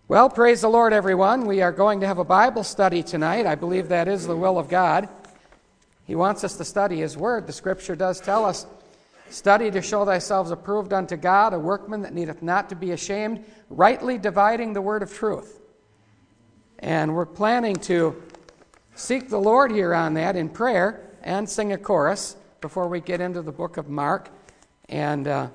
Well, praise the Lord, everyone. We are going to have a Bible study tonight. I believe that is the will of God. He wants us to study His Word. The Scripture does tell us, "Study to show thyself approved unto God, a workman that needeth not to be ashamed, rightly dividing the word of truth." And we're planning to seek the Lord here on that in prayer and sing a chorus before we get into the book of Mark. And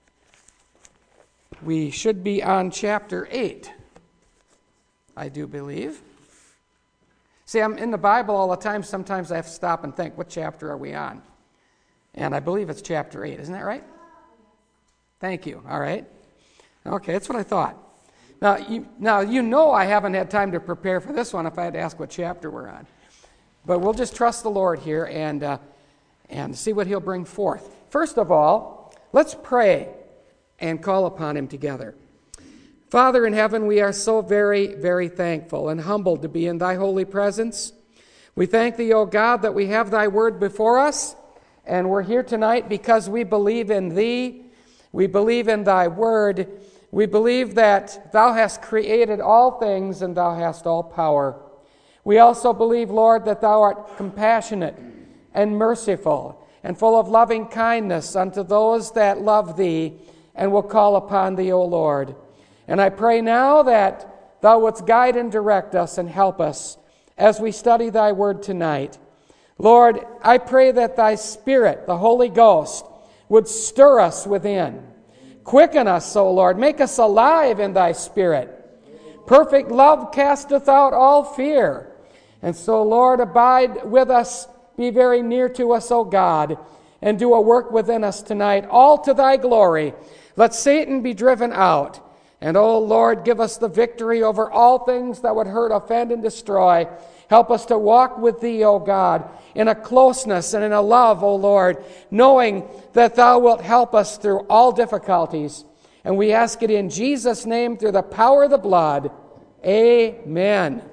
we should be on chapter 8. I do believe. See, I'm in the Bible all the time. Sometimes I have to stop and think, what chapter are we on? And I believe it's chapter 8. Isn't that right? Thank you. All right. Okay, that's what I thought. Now you know I haven't had time to prepare for this one if I had to ask what chapter we're on. But we'll just trust the Lord here and see what He'll bring forth. First of all, let's pray and call upon Him together. Father in heaven, we are so very, very thankful and humbled to be in Thy holy presence. We thank Thee, O God, that we have Thy word before us, and we're here tonight because we believe in Thee. We believe in Thy word. We believe that Thou hast created all things and Thou hast all power. We also believe, Lord, that Thou art compassionate and merciful and full of loving kindness unto those that love Thee and will call upon Thee, O Lord. And I pray now that Thou wouldst guide and direct us and help us as we study Thy word tonight. Lord, I pray that Thy Spirit, the Holy Ghost, would stir us within. Quicken us, O Lord. Make us alive in Thy Spirit. Perfect love casteth out all fear. And so, Lord, abide with us, be very near to us, O God, and do a work within us tonight, all to Thy glory. Let Satan be driven out. And, O Lord, give us the victory over all things that would hurt, offend, and destroy. Help us to walk with Thee, O God, in a closeness and in a love, O Lord, knowing that Thou wilt help us through all difficulties. And we ask it in Jesus' name through the power of the blood. Amen.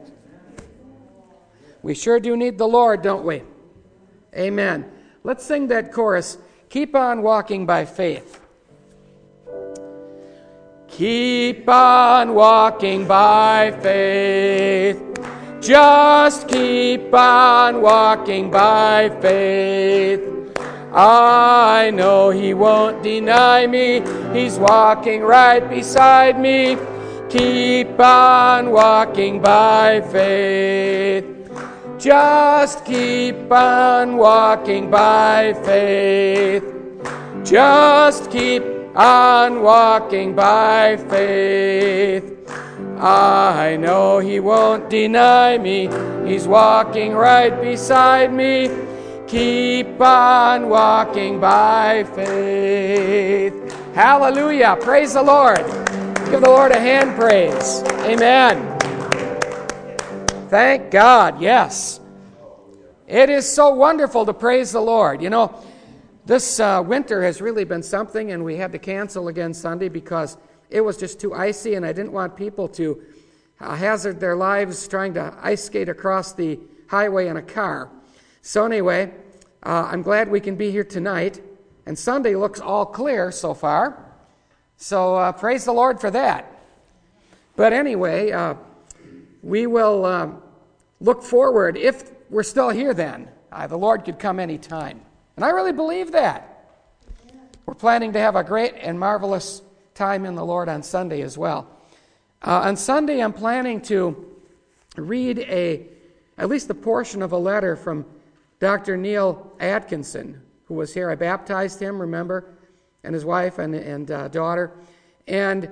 We sure do need the Lord, don't we? Amen. Let's sing that chorus, "Keep on Walking by Faith." Keep on walking by faith. Just keep on walking by faith. I know He won't deny me. He's walking right beside me. Keep on walking by faith. Just keep on walking by faith. Just keep on walking by faith. I know He won't deny me. He's walking right beside me. Keep on walking by faith. Hallelujah. Praise the Lord. Give the Lord a hand praise. Amen. Thank God. Yes. It is so wonderful to praise the Lord. You know, this winter has really been something, and we had to cancel again Sunday because it was just too icy, and I didn't want people to hazard their lives trying to ice skate across the highway in a car. So anyway, I'm glad we can be here tonight, and Sunday looks all clear so far. So praise the Lord for that. But anyway, we will look forward. If we're still here then, the Lord could come any time. And I really believe that. We're planning to have a great and marvelous time in the Lord on Sunday as well. On Sunday, I'm planning to read at least a portion of a letter from Dr. Neil Atkinson, who was here. I baptized him, remember, and his wife and daughter. And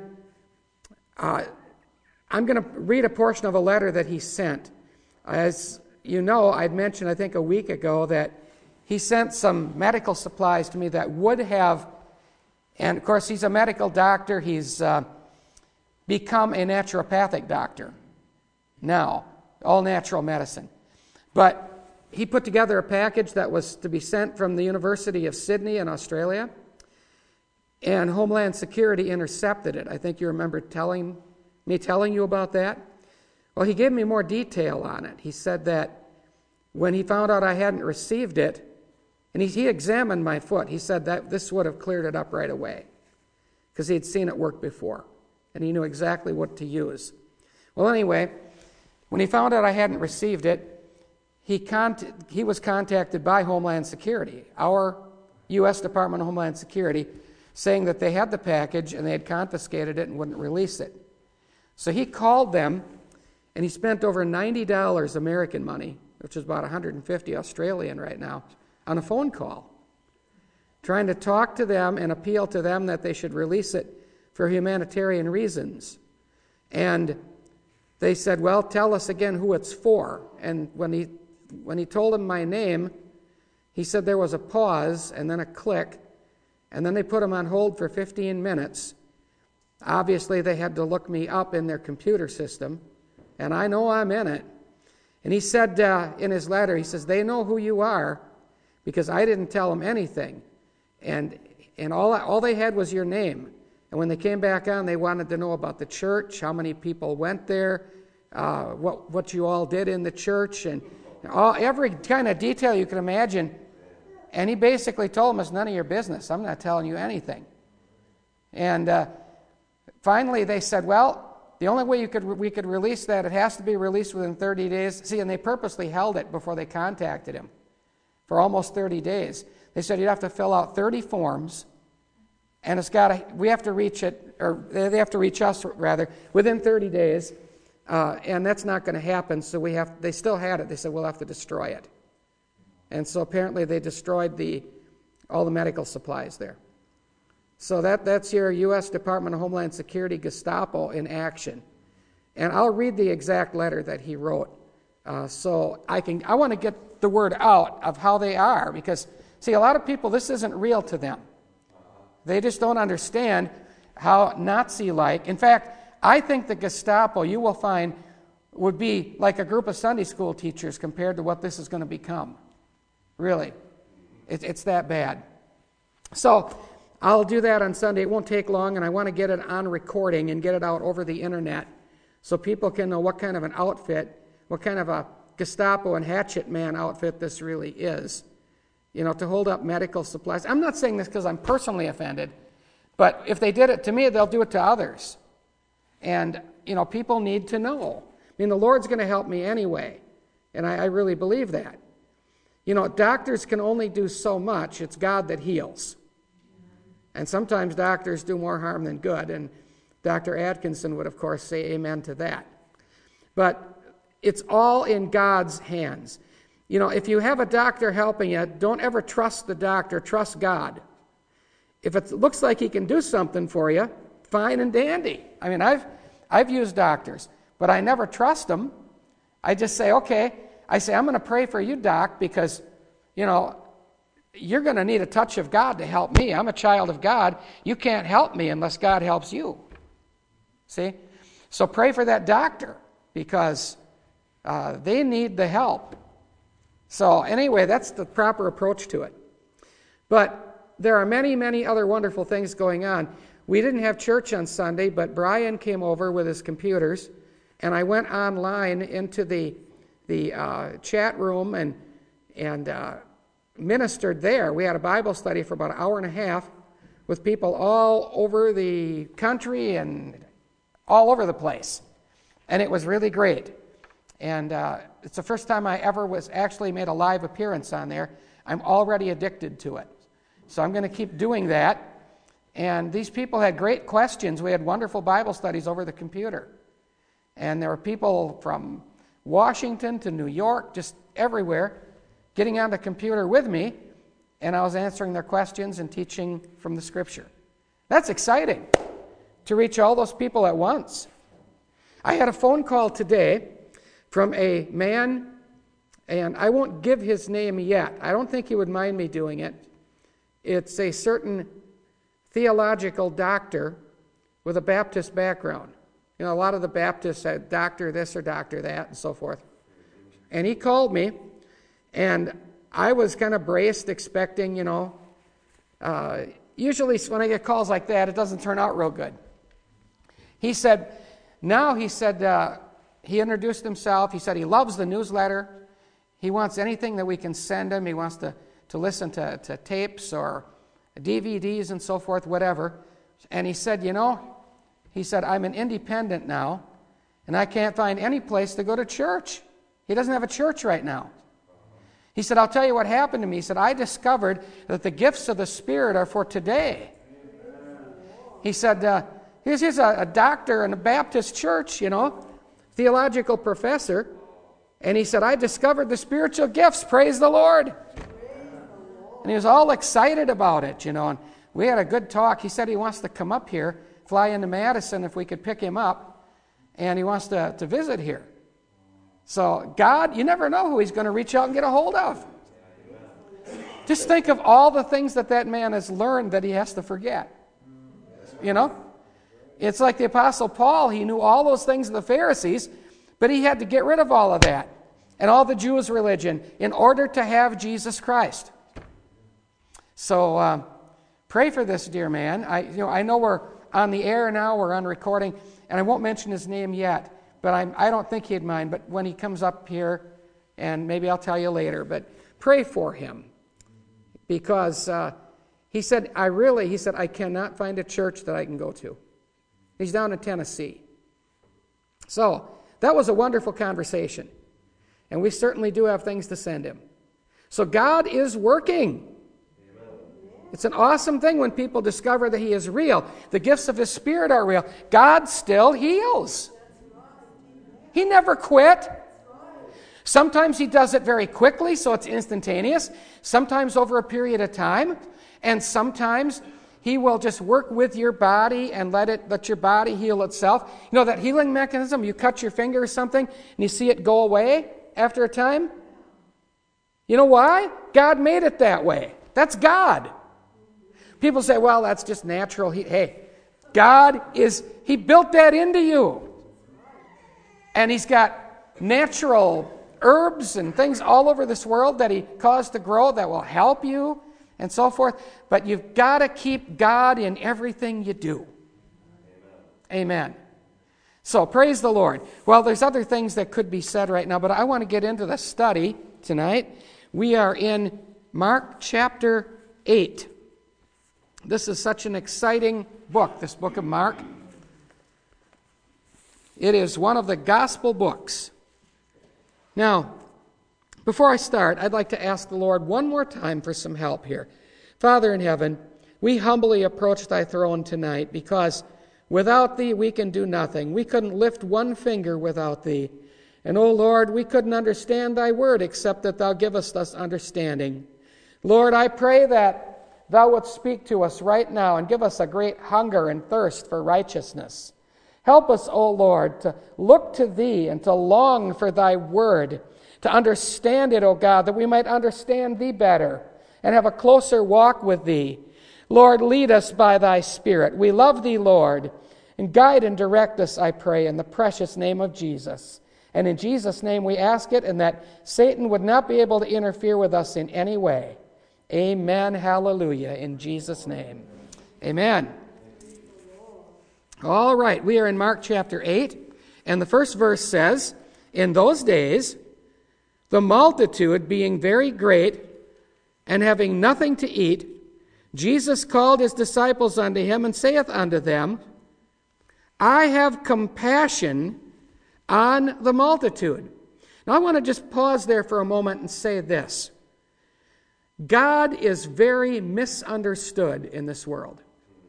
I'm going to read a portion of a letter that he sent. As you know, I'd mentioned, I think a week ago, that he sent some medical supplies to me that would have, and of course he's a medical doctor, he's become a naturopathic doctor now, all natural medicine. But he put together a package that was to be sent from the University of Sydney in Australia, and Homeland Security intercepted it. I think you remember telling you about that. Well, he gave me more detail on it. He said that when he found out I hadn't received it, and he examined my foot, he said that this would have cleared it up right away because he had seen it work before, and he knew exactly what to use. Well, anyway, when he found out I hadn't received it, he was contacted by Homeland Security, our U.S. Department of Homeland Security, saying that they had the package and they had confiscated it and wouldn't release it. So he called them, and he spent over $90 American money, which is about $150 Australian right now, on a phone call, trying to talk to them and appeal to them that they should release it for humanitarian reasons. And they said, well, tell us again who it's for. And when he told them my name, he said there was a pause and then a click, and then they put him on hold for 15 minutes. Obviously, they had to look me up in their computer system, and I know I'm in it. And he said in his letter, he says, they know who you are because I didn't tell them anything. And all they had was your name. And when they came back on, they wanted to know about the church, how many people went there, what you all did in the church, and every kind of detail you can imagine. And he basically told them, it's none of your business. I'm not telling you anything. And finally they said, well, the only way we could release that, it has to be released within 30 days. See, and they purposely held it before they contacted him for almost 30 days. They said you'd have to fill out 30 forms, and we have to reach it, or they have to reach us rather, within 30 days, and that's not going to happen. So they still had it. They said we'll have to destroy it, and so apparently they destroyed all the medical supplies there. So that's your U.S. Department of Homeland Security Gestapo in action, and I'll read the exact letter that he wrote, so I want to get the word out of how they are, because see, a lot of people, this isn't real to them. They just don't understand how Nazi-like. In fact, I think the Gestapo, you will find, would be like a group of Sunday school teachers compared to what this is going to become. Really. It's that bad. So I'll do that on Sunday. It won't take long, and I want to get it on recording and get it out over the internet so people can know what kind of an outfit, what kind of a Gestapo and hatchet man outfit this really is. To hold up medical supplies. I'm not saying this because I'm personally offended, but if they did it to me, they'll do it to others. And, people need to know. The Lord's going to help me anyway, and I really believe that. Doctors can only do so much. It's God that heals. And sometimes doctors do more harm than good, and Dr. Atkinson would, of course, say amen to that. But it's all in God's hands. If you have a doctor helping you, don't ever trust the doctor, trust God. If it looks like he can do something for you, fine and dandy. I've used doctors, but I never trust them. I just say, okay, I'm going to pray for you, doc, because, you're going to need a touch of God to help me. I'm a child of God. You can't help me unless God helps you. See? So pray for that doctor because they need the help. So anyway, that's the proper approach to it. But there are many, many other wonderful things going on. We didn't have church on Sunday, but Brian came over with his computers, and I went online into the chat room and ministered there. We had a Bible study for about an hour and a half with people all over the country and all over the place. And it was really great. And it's the first time I ever was actually made a live appearance on there. I'm already addicted to it. So I'm going to keep doing that. And these people had great questions. We had wonderful Bible studies over the computer. And there were people from Washington to New York, just everywhere, getting on the computer with me. And I was answering their questions and teaching from the Scripture. That's exciting, to reach all those people at once. I had a phone call today from a man, and I won't give his name yet. I don't think he would mind me doing it. It's a certain theological doctor with a Baptist background. A lot of the Baptists said doctor this or doctor that and so forth. And he called me, and I was kind of braced, expecting, usually when I get calls like that, it doesn't turn out real good. He said, he introduced himself. He said he loves the newsletter. He wants anything that we can send him. He wants to listen to tapes or DVDs and so forth, whatever. And he said, I'm an independent now, and I can't find any place to go to church. He doesn't have a church right now. He said, I'll tell you what happened to me. He said, I discovered that the gifts of the Spirit are for today. He said, here's a doctor in a Baptist church, theological professor. And he said, I discovered the spiritual gifts. Praise the Lord. And he was all excited about it, and we had a good talk. He said he wants to come up here, fly into Madison if we could pick him up, and he wants to visit here. So God, you never know who he's going to reach out and get a hold of. Just think of all the things that man has learned that he has to forget. It's like the Apostle Paul. He knew all those things of the Pharisees, but he had to get rid of all of that and all the Jews' religion in order to have Jesus Christ. So pray for this dear man. I know we're on the air now, we're on recording, and I won't mention his name yet, but I don't think he'd mind. But when he comes up here, and maybe I'll tell you later, but pray for him. Because he said, I cannot find a church that I can go to. He's down in Tennessee. So that was a wonderful conversation. And we certainly do have things to send him. So God is working. It's an awesome thing when people discover that he is real. The gifts of his Spirit are real. God still heals. He never quit. Sometimes he does it very quickly, so it's instantaneous. Sometimes over a period of time. And sometimes he will just work with your body and let your body heal itself. You know that healing mechanism? You cut your finger or something, and you see it go away after a time? You know why? God made it that way. That's God. People say, well, that's just natural. God he built that into you. And he's got natural herbs and things all over this world that he caused to grow that will help you and so forth. But you've got to keep God in everything you do. Amen. So praise the Lord. Well, there's other things that could be said right now, but I want to get into the study tonight. We are in Mark chapter 8. This is such an exciting book, this book of Mark. It is one of the gospel books. Now, before I start, I'd like to ask the Lord one more time for some help here. Father in heaven, we humbly approach thy throne tonight because without thee we can do nothing. We couldn't lift one finger without thee. And, O Lord, we couldn't understand thy word except that thou givest us understanding. Lord, I pray that thou wouldst speak to us right now and give us a great hunger and thirst for righteousness. Help us, O Lord, to look to thee and to long for thy word, to understand it, O God, that we might understand thee better and have a closer walk with thee. Lord, lead us by thy Spirit. We love thee, Lord, and guide and direct us, I pray, in the precious name of Jesus. And in Jesus' name we ask it, and that Satan would not be able to interfere with us in any way. Amen. Hallelujah. In Jesus' name. Amen. All right. We are in Mark chapter 8. And the first verse says, in those days, the multitude being very great and having nothing to eat, Jesus called his disciples unto him and saith unto them, I have compassion on the multitude. Now I want to just pause there for a moment and say this. God is very misunderstood in this world.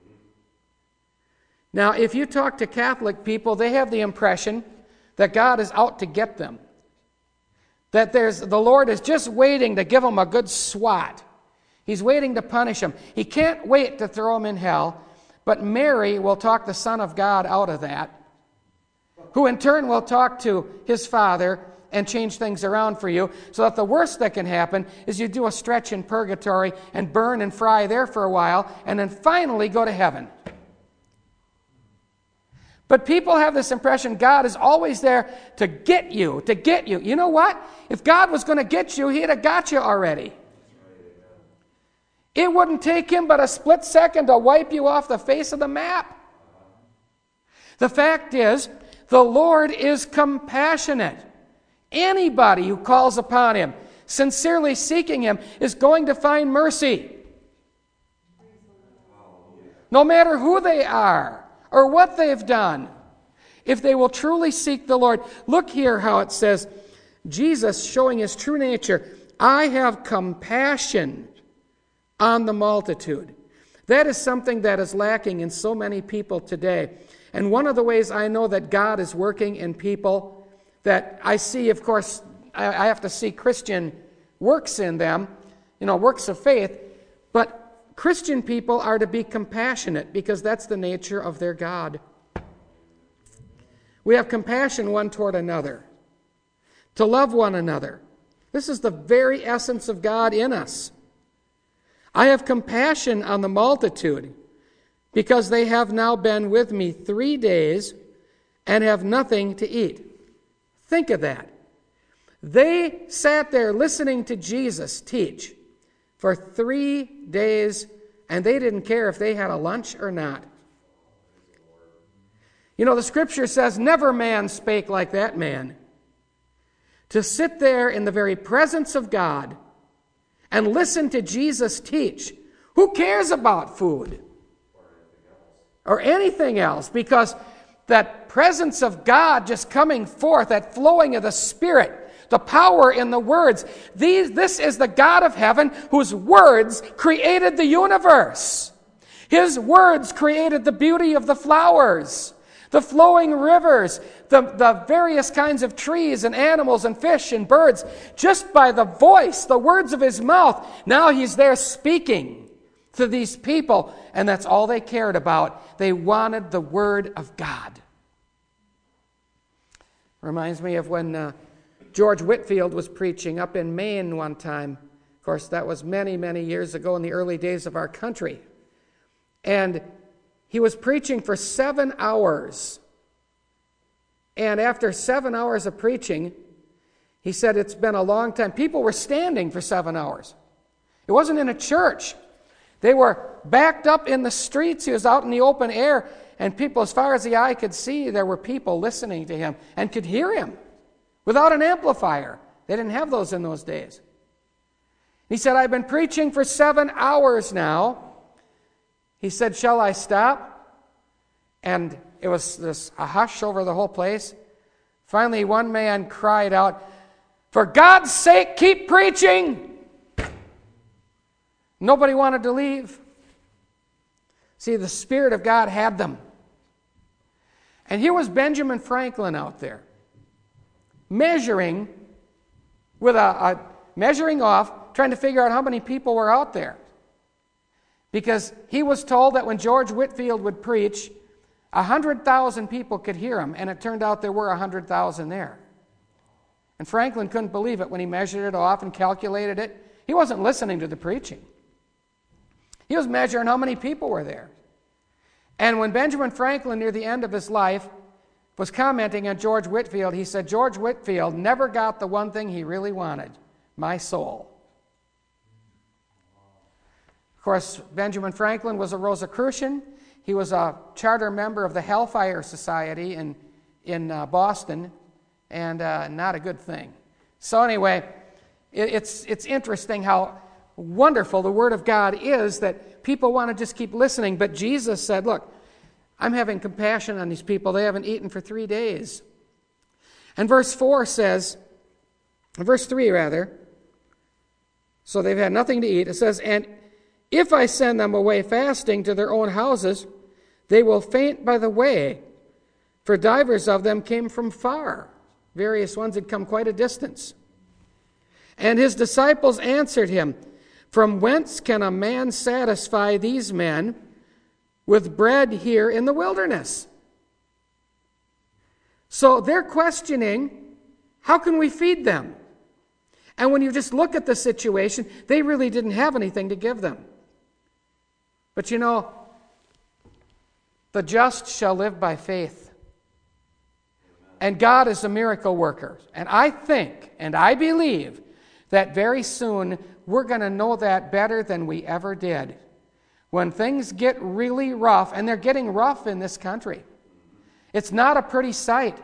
Now, if you talk to Catholic people, they have the impression that God is out to get them. That the Lord is just waiting to give them a good swat. He's waiting to punish them. He can't wait to throw them in hell, but Mary will talk the Son of God out of that, who in turn will talk to his Father and change things around for you, so that the worst that can happen is you do a stretch in purgatory and burn and fry there for a while, and then finally go to heaven. But people have this impression God is always there to get you, to get you. You know what? If God was going to get you, he'd have got you already. It wouldn't take him but a split second to wipe you off the face of the map. The fact is, the Lord is compassionate. Anybody who calls upon him, sincerely seeking him, is going to find mercy. No matter who they are or what they've done. if they will truly seek the Lord. Look here how it says, Jesus showing his true nature, I have compassion on the multitude. That is something that is lacking in so many people today. And one of the ways I know that God is working in people that I see, of course, I have to see Christian works in them, works of faith, but Christian people are to be compassionate because that's the nature of their God. We have compassion one toward another, to love one another. This is the very essence of God in us. I have compassion on the multitude because they have now been with me 3 days and have nothing to eat. Think of that. They sat there listening to Jesus teach for 3 days, and they didn't care if they had a lunch or not. The Scripture says, never man spake like that man. To sit there in the very presence of God and listen to Jesus teach. Who cares about food? Or anything else? Because that presence of God just coming forth, that flowing of the Spirit, the power in the words. This is the God of heaven whose words created the universe. His words created the beauty of the flowers, the flowing rivers, the various kinds of trees and animals and fish and birds, just by the voice, the words of his mouth. Now he's there speaking to these people, and that's all they cared about. They wanted the word of God. Reminds me of when George Whitefield was preaching up in Maine one time. Of course, that was many, many years ago in the early days of our country. And he was preaching for 7 hours. And after 7 hours of preaching, he said it's been a long time. People were standing for 7 hours. It wasn't in a church. They were backed up in the streets. He was out in the open air. And people, as far as the eye could see, there were people listening to him and could hear him without an amplifier. They didn't have those in those days. He said, I've been preaching for 7 hours now. He said, shall I stop? And it was a hush over the whole place. Finally, one man cried out, for God's sake, keep preaching. Nobody wanted to leave. See, the Spirit of God had them. And here was Benjamin Franklin out there, measuring with a measuring off, trying to figure out how many people were out there. Because he was told that when George Whitefield would preach, 100,000 people could hear him, and it turned out there were 100,000 there. And Franklin couldn't believe it when he measured it off and calculated it. He wasn't listening to the preaching. He was measuring how many people were there. And when Benjamin Franklin, near the end of his life, was commenting on George Whitefield, he said, George Whitefield never got the one thing he really wanted, my soul. Of course, Benjamin Franklin was a Rosicrucian. He was a charter member of the Hellfire Society in Boston, and not a good thing. So anyway, it's interesting how wonderful the Word of God is, that people want to just keep listening. But Jesus said, look, I'm having compassion on these people. They haven't eaten for 3 days. And verse 3 so they've had nothing to eat. It says, and if I send them away fasting to their own houses, they will faint by the way, for divers of them came from far. Various ones had come quite a distance. And his disciples answered him, from whence can a man satisfy these men with bread here in the wilderness? So they're questioning, how can we feed them? And when you just look at the situation, they really didn't have anything to give them. But the just shall live by faith. And God is a miracle worker. And I think, and I believe, that very soon we're going to know that better than we ever did. When things get really rough, and they're getting rough in this country. It's not a pretty sight.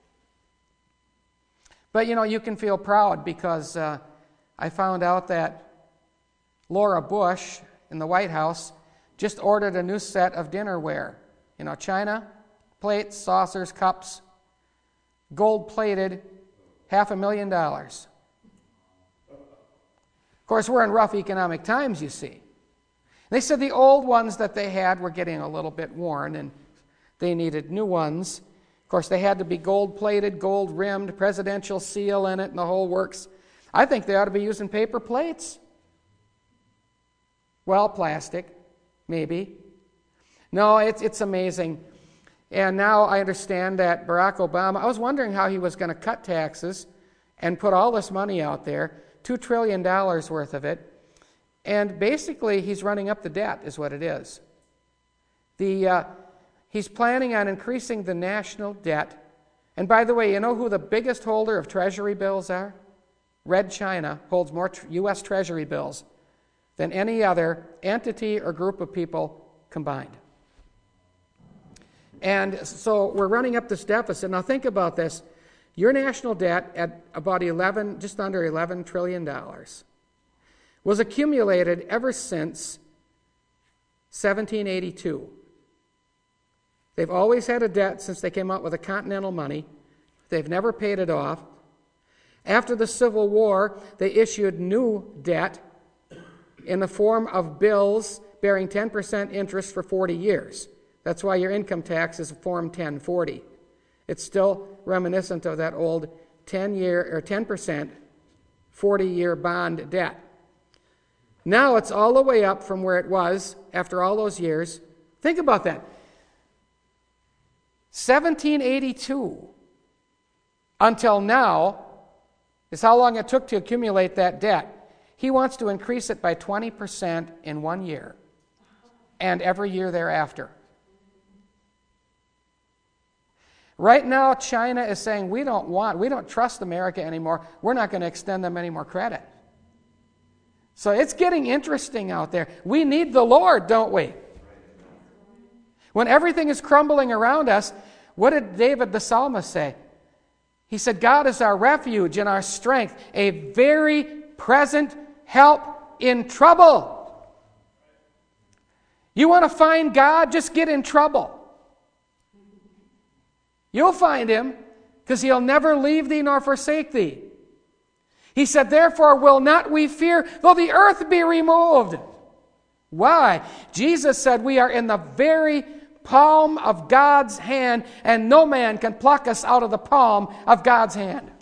But you can feel proud because I found out that Laura Bush in the White House just ordered a new set of dinnerware. China, plates, saucers, cups, gold-plated, $500,000. Of course, we're in rough economic times, you see. They said the old ones that they had were getting a little bit worn, and they needed new ones. Of course, they had to be gold-plated, gold-rimmed, presidential seal in it, and the whole works. I think they ought to be using paper plates. Well, plastic, maybe. No, it's amazing. And now I understand that Barack Obama, I was wondering how he was going to cut taxes and put all this money out there, $2 trillion worth of it. And basically, he's running up the debt, is what it is. He's planning on increasing the national debt. And by the way, you know who the biggest holder of Treasury bills are? Red China holds more U.S. Treasury bills than any other entity or group of people combined. And so we're running up this deficit. Now think about this. Your national debt at about just under $11 trillion was accumulated ever since 1782. They've always had a debt since they came out with the Continental money. They've never paid it off. After the Civil War, they issued new debt in the form of bills bearing 10% interest for 40 years. That's why your income tax is Form 1040. It's still reminiscent of that old 10-year or 10%, 40-year bond debt. Now it's all the way up from where it was after all those years. Think about that. 1782 until now is how long it took to accumulate that debt. He wants to increase it by 20% in 1 year and every year thereafter. Right now, China is saying, we don't trust America anymore. We're not going to extend them any more credit. So it's getting interesting out there. We need the Lord, don't we? When everything is crumbling around us, what did David the psalmist say? He said, God is our refuge and our strength, a very present help in trouble. You want to find God? Just get in trouble. You'll find him, because he'll never leave thee nor forsake thee. He said, therefore will not we fear, though the earth be removed. Why? Jesus said we are in the very palm of God's hand, and no man can pluck us out of the palm of God's hand.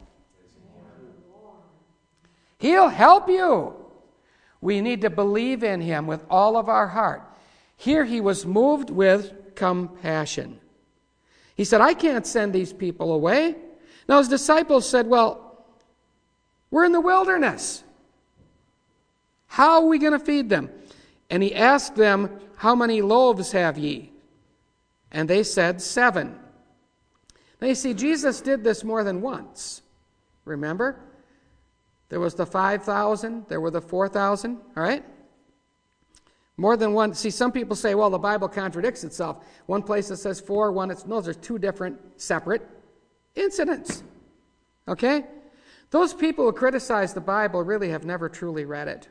He'll help you. We need to believe in him with all of our heart. Here he was moved with compassion. He said, I can't send these people away. Now his disciples said, well, we're in the wilderness. How are we going to feed them? And he asked them, how many loaves have ye? And they said, 7. Now you see, Jesus did this more than once. Remember? There was the 5,000, there were the 4,000, all right? More than one. See, some people say, well, the Bible contradicts itself. One place it says 4, those are 2 different, separate incidents. Okay? Those people who criticize the Bible really have never truly read it.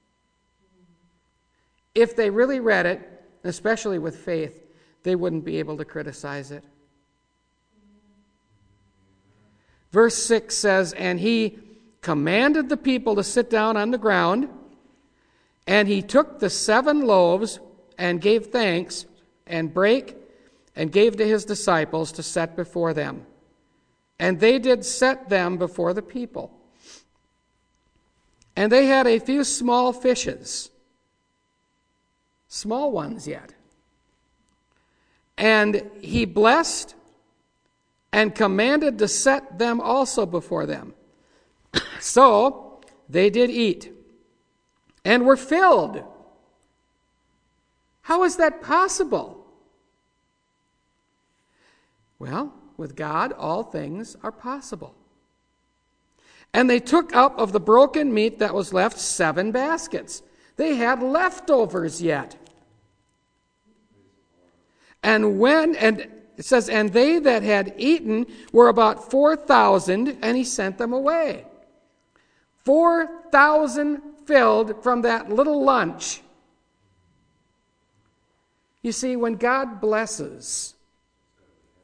If they really read it, especially with faith, they wouldn't be able to criticize it. Verse 6 says, and he commanded the people to sit down on the ground, and he took the 7 loaves and gave thanks and brake and gave to his disciples to set before them. And they did set them before the people. And they had a few small fishes, small ones yet. And he blessed and commanded to set them also before them. So they did eat and were filled. How is that possible? Well, with God, all things are possible. And they took up of the broken meat that was left 7 baskets. They had leftovers yet. And it says, and they that had eaten were about 4,000, and he sent them away. 4,000 filled from that little lunch. You see, when God blesses,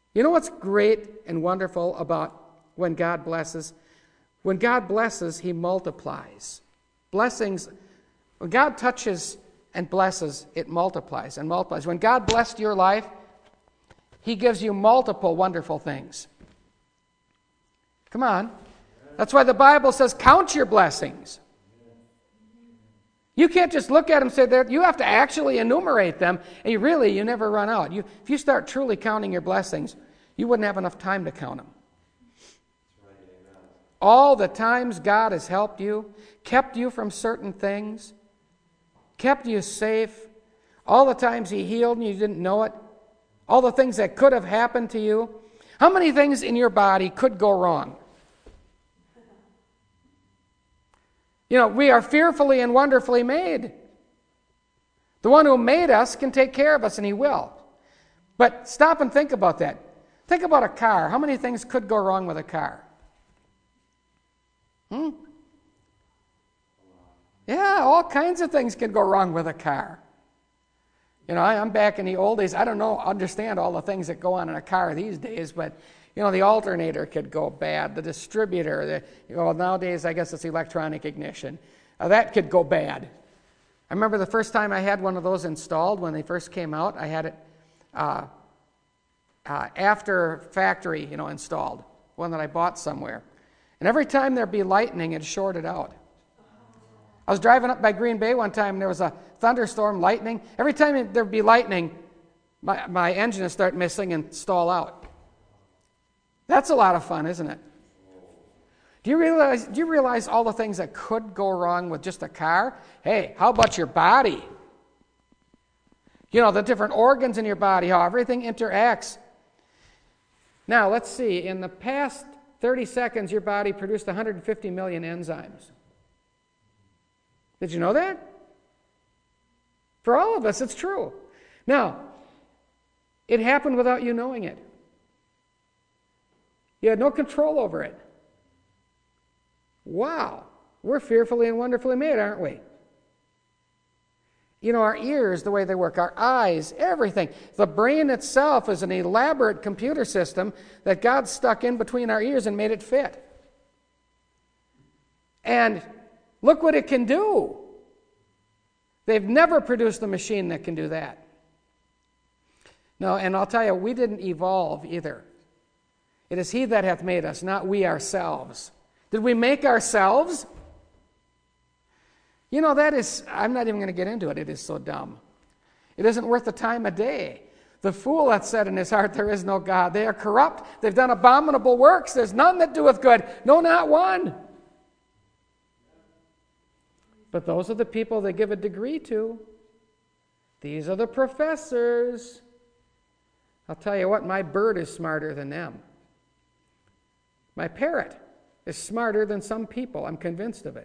You know what's great and wonderful about when God blesses? When God blesses, He multiplies. Blessings, when God touches and blesses, it multiplies and multiplies. When God blessed your life, He gives you multiple wonderful things. Come on. That's why the Bible says, count your blessings. You can't just look at them and say that. You have to actually enumerate them, and you never run out. If you start truly counting your blessings, you wouldn't have enough time to count them. All the times God has helped you, kept you from certain things, kept you safe, all the times He healed and you didn't know it, all the things that could have happened to you. How many things in your body could go wrong? We are fearfully and wonderfully made. The one who made us can take care of us, and He will. But stop and think about that. Think about a car. How many things could go wrong with a car? Yeah, all kinds of things can go wrong with a car. I'm back in the old days. I don't understand all the things that go on in a car these days, but the alternator could go bad, the distributor, nowadays I guess it's electronic ignition. That could go bad. I remember the first time I had one of those installed when they first came out. I had it after factory, installed, one that I bought somewhere. And every time there'd be lightning, it shorted out. I was driving up by Green Bay one time, and there was a thunderstorm, lightning. Every time there'd be lightning, my engine would start missing and stall out. That's a lot of fun, isn't it? Do you realize all the things that could go wrong with just a car? Hey, how about your body? The different organs in your body, how everything interacts. Now, let's see. In the past 30 seconds, your body produced 150 million enzymes. Did you know that? For all of us, it's true. Now, it happened without you knowing it. You had no control over it. Wow. We're fearfully and wonderfully made, aren't we? Our ears, the way they work, our eyes, everything. The brain itself is an elaborate computer system that God stuck in between our ears and made it fit. And look what it can do. They've never produced a machine that can do that. No, and I'll tell you, we didn't evolve either. It is He that hath made us, not we ourselves. Did we make ourselves? That is, I'm not even going to get into it. It is so dumb. It isn't worth the time of day. The fool hath said in his heart, there is no God. They are corrupt. They've done abominable works. There's none that doeth good. No, not one. But those are the people they give a degree to. These are the professors. I'll tell you what, my bird is smarter than them. My parrot is smarter than some people. I'm convinced of it.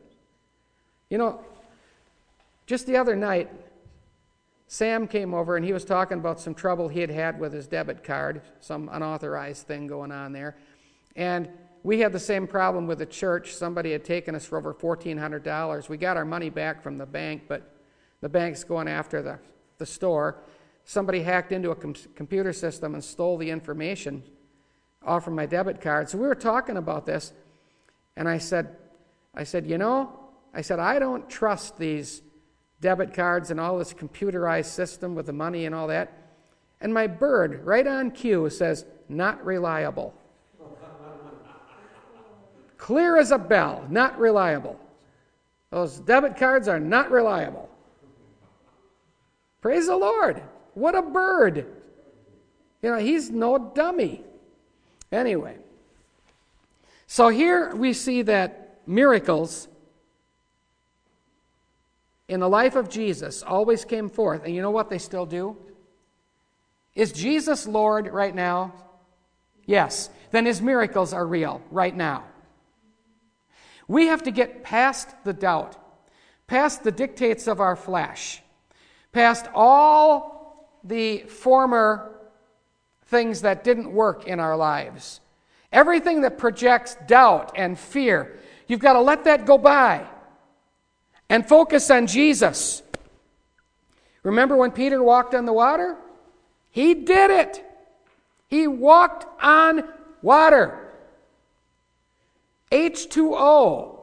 Just the other night, Sam came over and he was talking about some trouble he had with his debit card, some unauthorized thing going on there. And we had the same problem with the church. Somebody had taken us for over $1,400. We got our money back from the bank, but the bank's going after the store. Somebody hacked into a computer system and stole the information off of my debit card. So we were talking about this, and I said, I don't trust these debit cards and all this computerized system with the money and all that. And my bird, right on cue, says, not reliable. Clear as a bell, not reliable. Those debit cards are not reliable. Praise the Lord. What a bird. He's no dummy. Anyway, so here we see that miracles in the life of Jesus always came forth. And you know what they still do? Is Jesus Lord right now? Yes. Then His miracles are real right now. We have to get past the doubt, past the dictates of our flesh, past all the former things that didn't work in our lives. Everything that projects doubt and fear, you've got to let that go by and focus on Jesus. Remember when Peter walked on the water? He did it. He walked on water. H2O.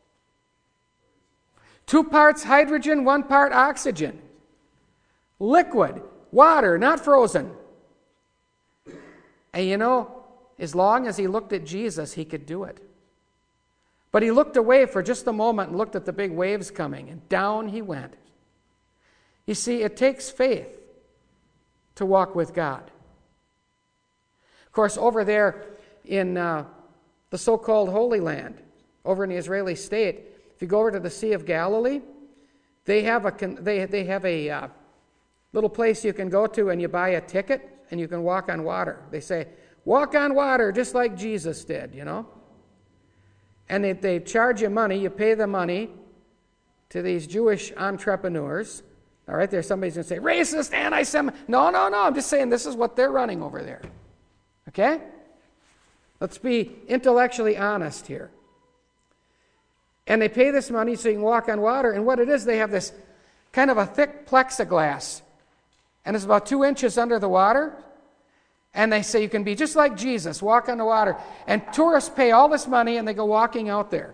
2 parts hydrogen, 1 part oxygen. Liquid, water, not frozen. And you know, as long as he looked at Jesus, he could do it. But he looked away for just a moment and looked at the big waves coming, and down he went. You see, it takes faith to walk with God. Of course, over there in the so-called Holy Land, over in the Israeli state, if you go over to the Sea of Galilee, they have a little place you can go to, and you buy a ticket, and you can walk on water. They say, walk on water just like Jesus did, you know. And they charge you money. You pay the money to these Jewish entrepreneurs. All right, there's somebody's going to say, racist, anti-Semitic. No. I'm just saying this is what they're running over there. Okay? Let's be intellectually honest here. And they pay this money so you can walk on water. And what it is, they have this kind of a thick plexiglass. And it's about 2 inches under the water. And they say you can be just like Jesus, walk on the water. And tourists pay all this money and they go walking out there.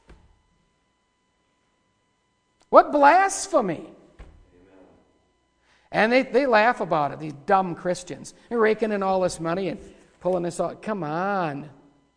What blasphemy! And they laugh about it, these dumb Christians. They're raking in all this money and pulling this out. Come on.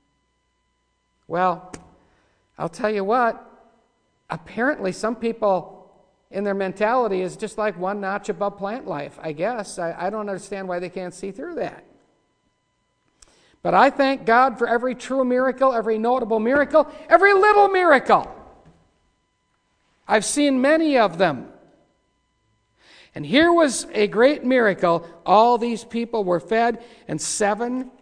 Well, I'll tell you what. Apparently some people in their mentality is just like one notch above plant life, I guess. I don't understand why they can't see through that. But I thank God for every true miracle, every notable miracle, every little miracle. I've seen many of them. And here was a great miracle. All these people were fed, and 7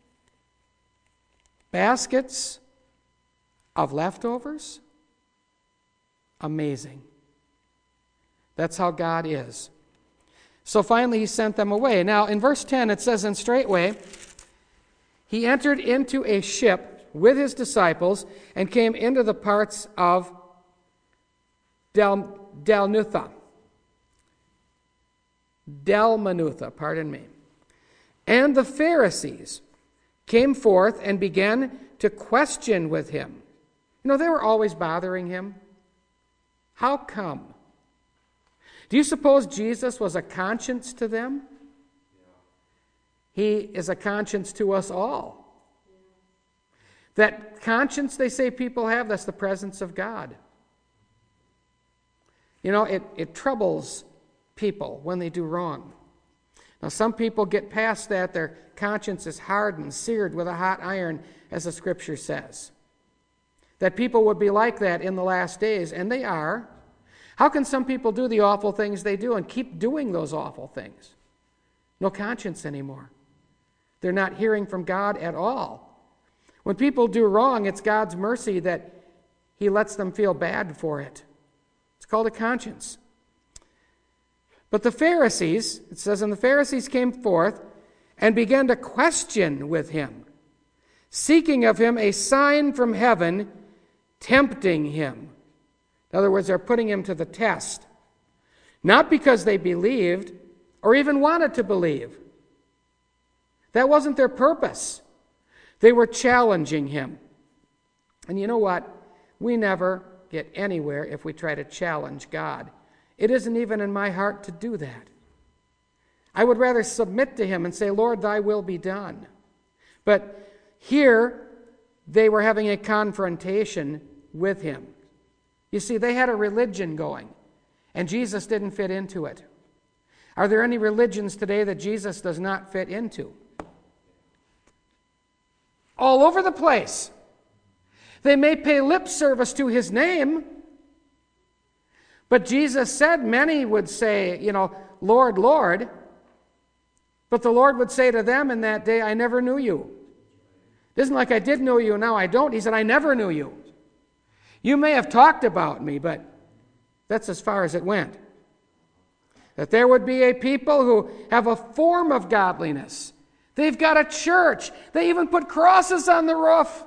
baskets of leftovers. Amazing. That's how God is. So finally he sent them away. Now in verse 10 it says, and straightway he entered into a ship with his disciples and came into the parts of Dalmanutha, pardon me. And the Pharisees came forth and began to question with him. You know, they were always bothering him. How come? Do you suppose Jesus was a conscience to them? He is a conscience to us all. That conscience they say people have, that's the presence of God. You know, it troubles people when they do wrong. Now, some people get past that. Their conscience is hardened, seared with a hot iron, as the Scripture says. That people would be like that in the last days, and they are. How can some people do the awful things they do and keep doing those awful things? No conscience anymore. They're not hearing from God at all. When people do wrong, it's God's mercy that he lets them feel bad for it. It's called a conscience. But the Pharisees, it says, and the Pharisees came forth and began to question with him, seeking of him a sign from heaven, tempting him. In other words, they're putting him to the test. Not because they believed or even wanted to believe. That wasn't their purpose. They were challenging him. And you know what? We never get anywhere if we try to challenge God. It isn't even in my heart to do that. I would rather submit to him and say, Lord, thy will be done. But here, they were having a confrontation with him. You see, they had a religion going, and Jesus didn't fit into it. Are there any religions today that Jesus does not fit into? All over the place. They may pay lip service to his name, but Jesus said many would say, Lord, Lord. But the Lord would say to them in that day, I never knew you. It isn't like I did know you, now I don't. He said, I never knew you. You may have talked about me, but that's as far as it went. That there would be a people who have a form of godliness. They've got a church. They even put crosses on the roof.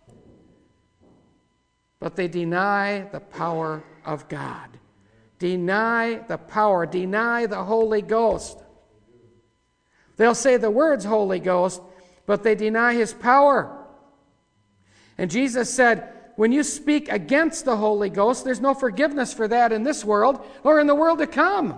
But they deny the power of God. Deny the power. Deny the Holy Ghost. They'll say the words Holy Ghost, but they deny his power. And Jesus said, when you speak against the Holy Ghost, there's no forgiveness for that in this world or in the world to come.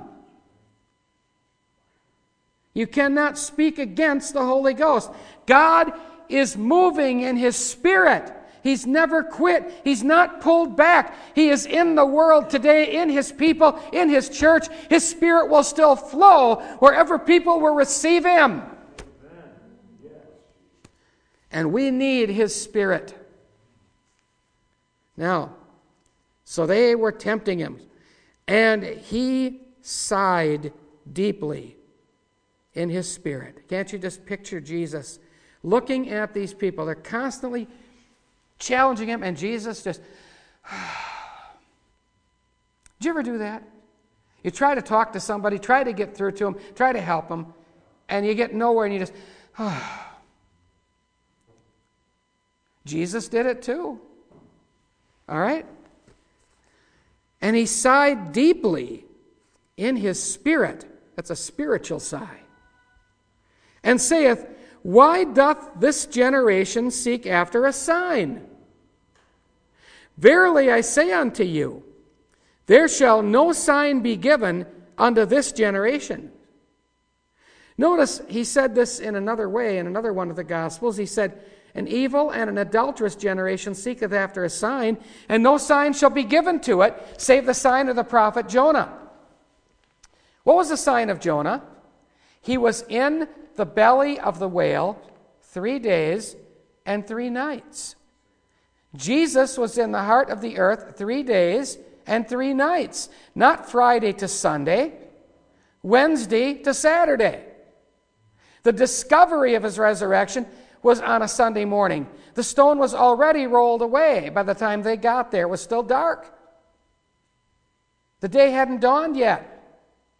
You cannot speak against the Holy Ghost. God is moving in his Spirit. He's never quit. He's not pulled back. He is in the world today, in his people, in his church. His Spirit will still flow wherever people will receive him. And we need his Spirit. Now, so they were tempting him, and he sighed deeply in his spirit. Can't you just picture Jesus looking at these people? They're constantly challenging him, and Jesus just... Did you ever do that? You try to talk to somebody, try to get through to them, try to help them, and you get nowhere, and you just... Jesus did it too. All right? And he sighed deeply in his spirit. That's a spiritual sigh. And saith, why doth this generation seek after a sign? Verily I say unto you, there shall no sign be given unto this generation. Notice he said this in another way, in another one of the Gospels. He said, an evil and an adulterous generation seeketh after a sign, and no sign shall be given to it, save the sign of the prophet Jonah. What was the sign of Jonah? He was in the belly of the whale 3 days and 3 nights. Jesus was in the heart of the earth 3 days and 3 nights. Not Friday to Sunday, Wednesday to Saturday. The discovery of his resurrection was on a Sunday morning. The stone was already rolled away by the time they got there. It was still dark. The day hadn't dawned yet.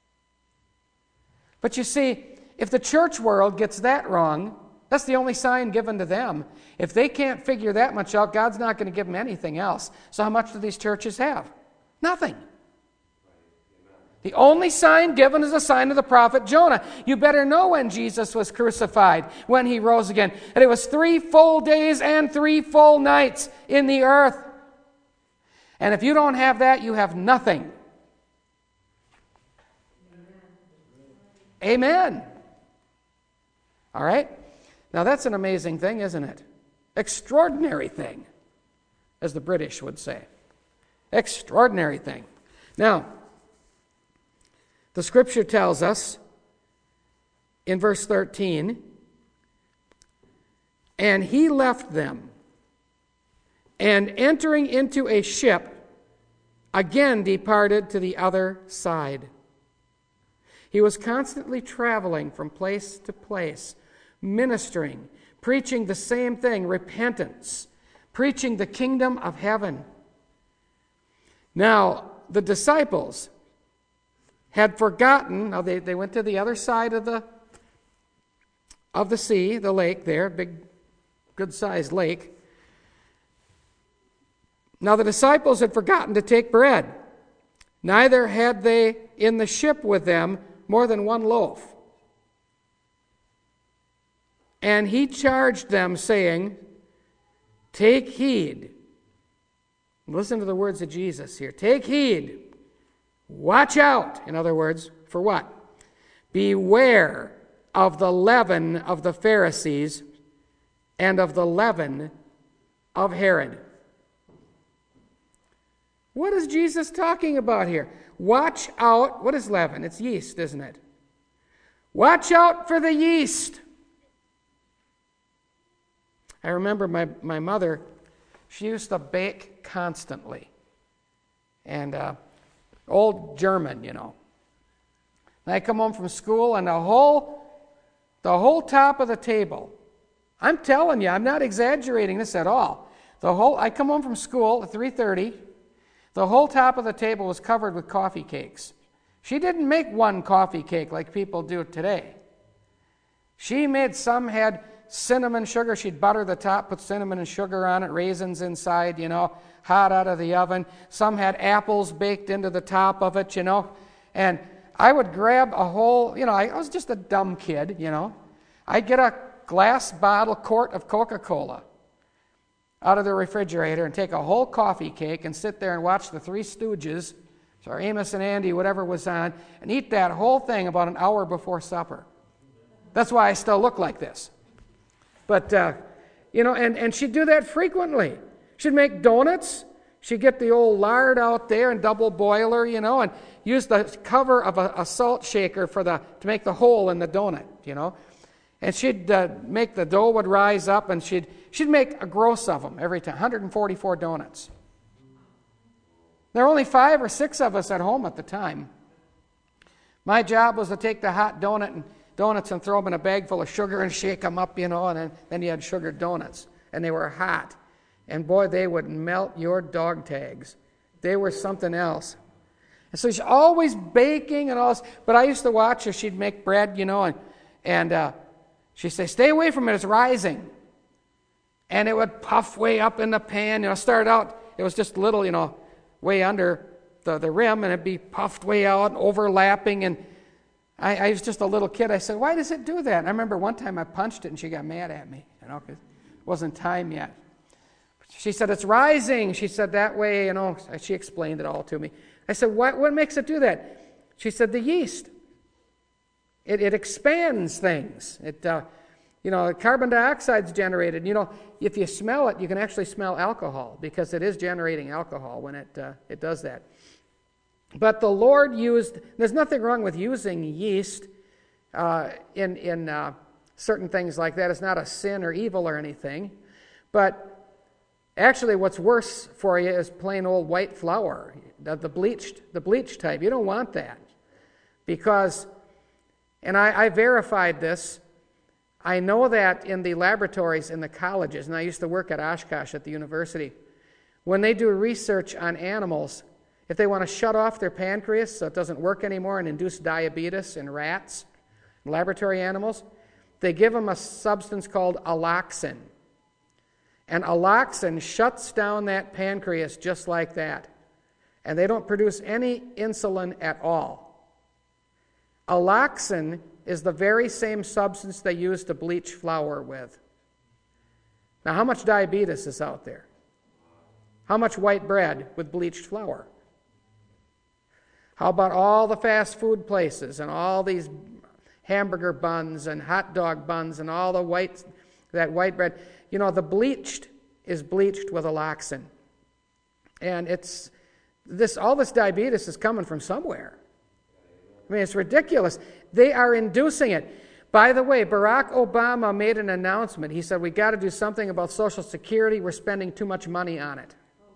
But you see, if the church world gets that wrong, that's the only sign given to them. If they can't figure that much out, God's not going to give them anything else. So how much do these churches have? Nothing. The only sign given is the sign of the prophet Jonah. You better know when Jesus was crucified, when he rose again, that it was 3 full days and 3 full nights in the earth. And if you don't have that, you have nothing. Amen. All right? Now that's an amazing thing, isn't it? Extraordinary thing, as the British would say. Extraordinary thing. Now, the scripture tells us in verse 13, and he left them, and entering into a ship, again departed to the other side. He was constantly traveling from place to place, ministering, preaching the same thing, repentance, preaching the kingdom of heaven. Now, the disciples had forgotten. Now they went to the other side of the sea, the lake there, big, good-sized lake. Now the disciples had forgotten to take bread. Neither had they in the ship with them more than 1 loaf. And he charged them, saying, take heed. Listen to the words of Jesus here. Take heed. Watch out, in other words, for what? Beware of the leaven of the Pharisees and of the leaven of Herod. What is Jesus talking about here? Watch out. What is leaven? It's yeast, isn't it? Watch out for the yeast. I remember my mother, she used to bake constantly. And old German, you know. And I come home from school, and the whole top of the table, I'm telling you, I'm not exaggerating this at all. I come home from school at 3:30, the whole top of the table was covered with coffee cakes. She didn't make one coffee cake like people do today. She made, some had cinnamon sugar. She'd butter the top, put cinnamon and sugar on it, raisins inside, you know, hot out of the oven. Some had apples baked into the top of it, you know. And I would grab a whole, I was just a dumb kid, I'd get a glass bottle quart of Coca-Cola out of the refrigerator and take a whole coffee cake and sit there and watch the Three Stooges, or Amos and Andy, whatever was on, and eat that whole thing about an hour before supper. That's why I still look like this. But, and she'd do that frequently. She'd make donuts. She'd get the old lard out there and double boiler, and use the cover of a salt shaker to make the hole in the donut, And she'd make the dough would rise up, and she'd make a gross of them every time, 144 donuts. There were only 5 or 6 of us at home at the time. My job was to take the hot donuts and throw them in a bag full of sugar and shake them up, and then you had sugar donuts, and they were hot. And boy, they would melt your dog tags. They were something else. And so she's always baking and all this. But I used to watch her. She'd make bread, and she'd say, "Stay away from it, it's rising." And it would puff way up in the pan. Start out, it was just little, way under the rim, and it'd be puffed way out and overlapping. And I was just a little kid. I said, "Why does it do that?" And I remember one time I punched it, and she got mad at me, because it wasn't time yet. She said, "It's rising." She said, "That way," she explained it all to me. I said, "What makes it do that?" She said, "The yeast. It expands things. Carbon dioxide's generated. If you smell it, you can actually smell alcohol because it is generating alcohol when it does that." But the Lord there's nothing wrong with using yeast in certain things like that. It's not a sin or evil or anything. But actually what's worse for you is plain old white flour, the bleached type. You don't want that. Because, and I verified this, I know that in the laboratories in the colleges, and I used to work at Oshkosh at the university, when they do research on animals, if they want to shut off their pancreas so it doesn't work anymore and induce diabetes in rats, laboratory animals, they give them a substance called alloxin. And alloxin shuts down that pancreas just like that. And they don't produce any insulin at all. Alloxin is the very same substance they use to bleach flour with. Now, how much diabetes is out there? How much white bread with bleached flour? How about all the fast food places and all these hamburger buns and hot dog buns and all that white bread? The bleached is bleached with alloxin. And all this diabetes is coming from somewhere. I mean, it's ridiculous. They are inducing it. By the way, Barack Obama made an announcement. He said, "We got to do something about Social Security. We're spending too much money on it."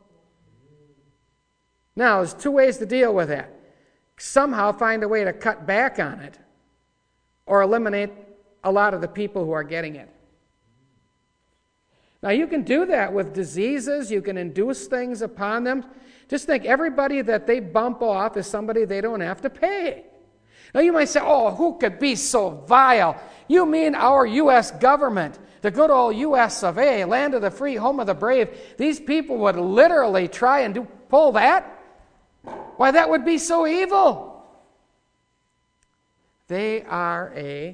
Now, there's 2 ways to deal with that. Somehow find a way to cut back on it or eliminate a lot of the people who are getting it. Now, you can do that with diseases. You can induce things upon them. Just think, everybody that they bump off is somebody they don't have to pay. Now, you might say, "Oh, who could be so vile?" You mean our U.S. government, the good old U.S. of A., land of the free, home of the brave. These people would literally try and pull that? Why, that would be so evil. They are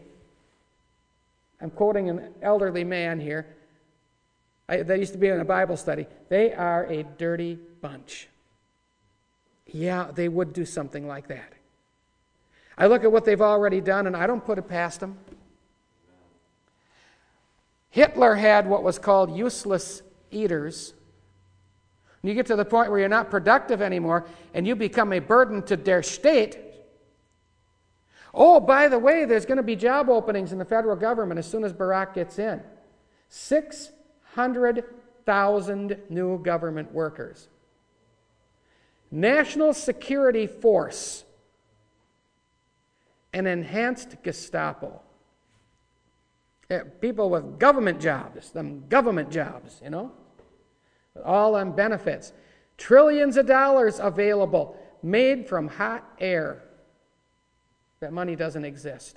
I'm quoting an elderly man here that used to be in a Bible study. They are a dirty bunch. Yeah, they would do something like that. I look at what they've already done, and I don't put it past them. Hitler had what was called useless eaters. When you get to the point where you're not productive anymore, and you become a burden to der State. Oh, by the way, there's going to be job openings in the federal government as soon as Barack gets in. 600,000 new government workers. National Security Force. An enhanced Gestapo. People with government jobs, all on benefits. Trillions of dollars available, made from hot air. That money doesn't exist.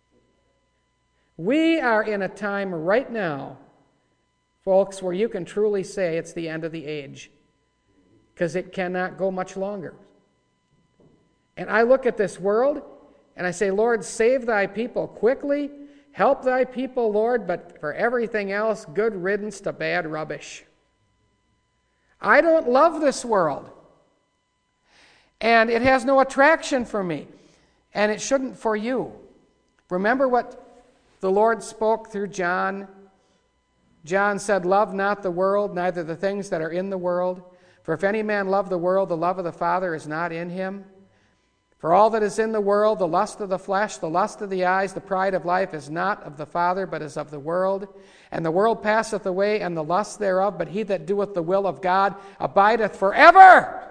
We are in a time right now, folks, where you can truly say it's the end of the age, because it cannot go much longer. And I look at this world, And I say, Lord, save thy people quickly. Help thy people, Lord, but for everything else, good riddance to bad rubbish. I don't love this world. And it has no attraction for me. And it shouldn't for you. Remember what the Lord spoke through John? John said, love not the world, neither the things that are in the world. For if any man love the world, the love of the Father is not in him. For all that is in the world, the lust of the flesh, the lust of the eyes, the pride of life, is not of the Father, but is of the world. And the world passeth away, and the lust thereof, but he that doeth the will of God abideth forever.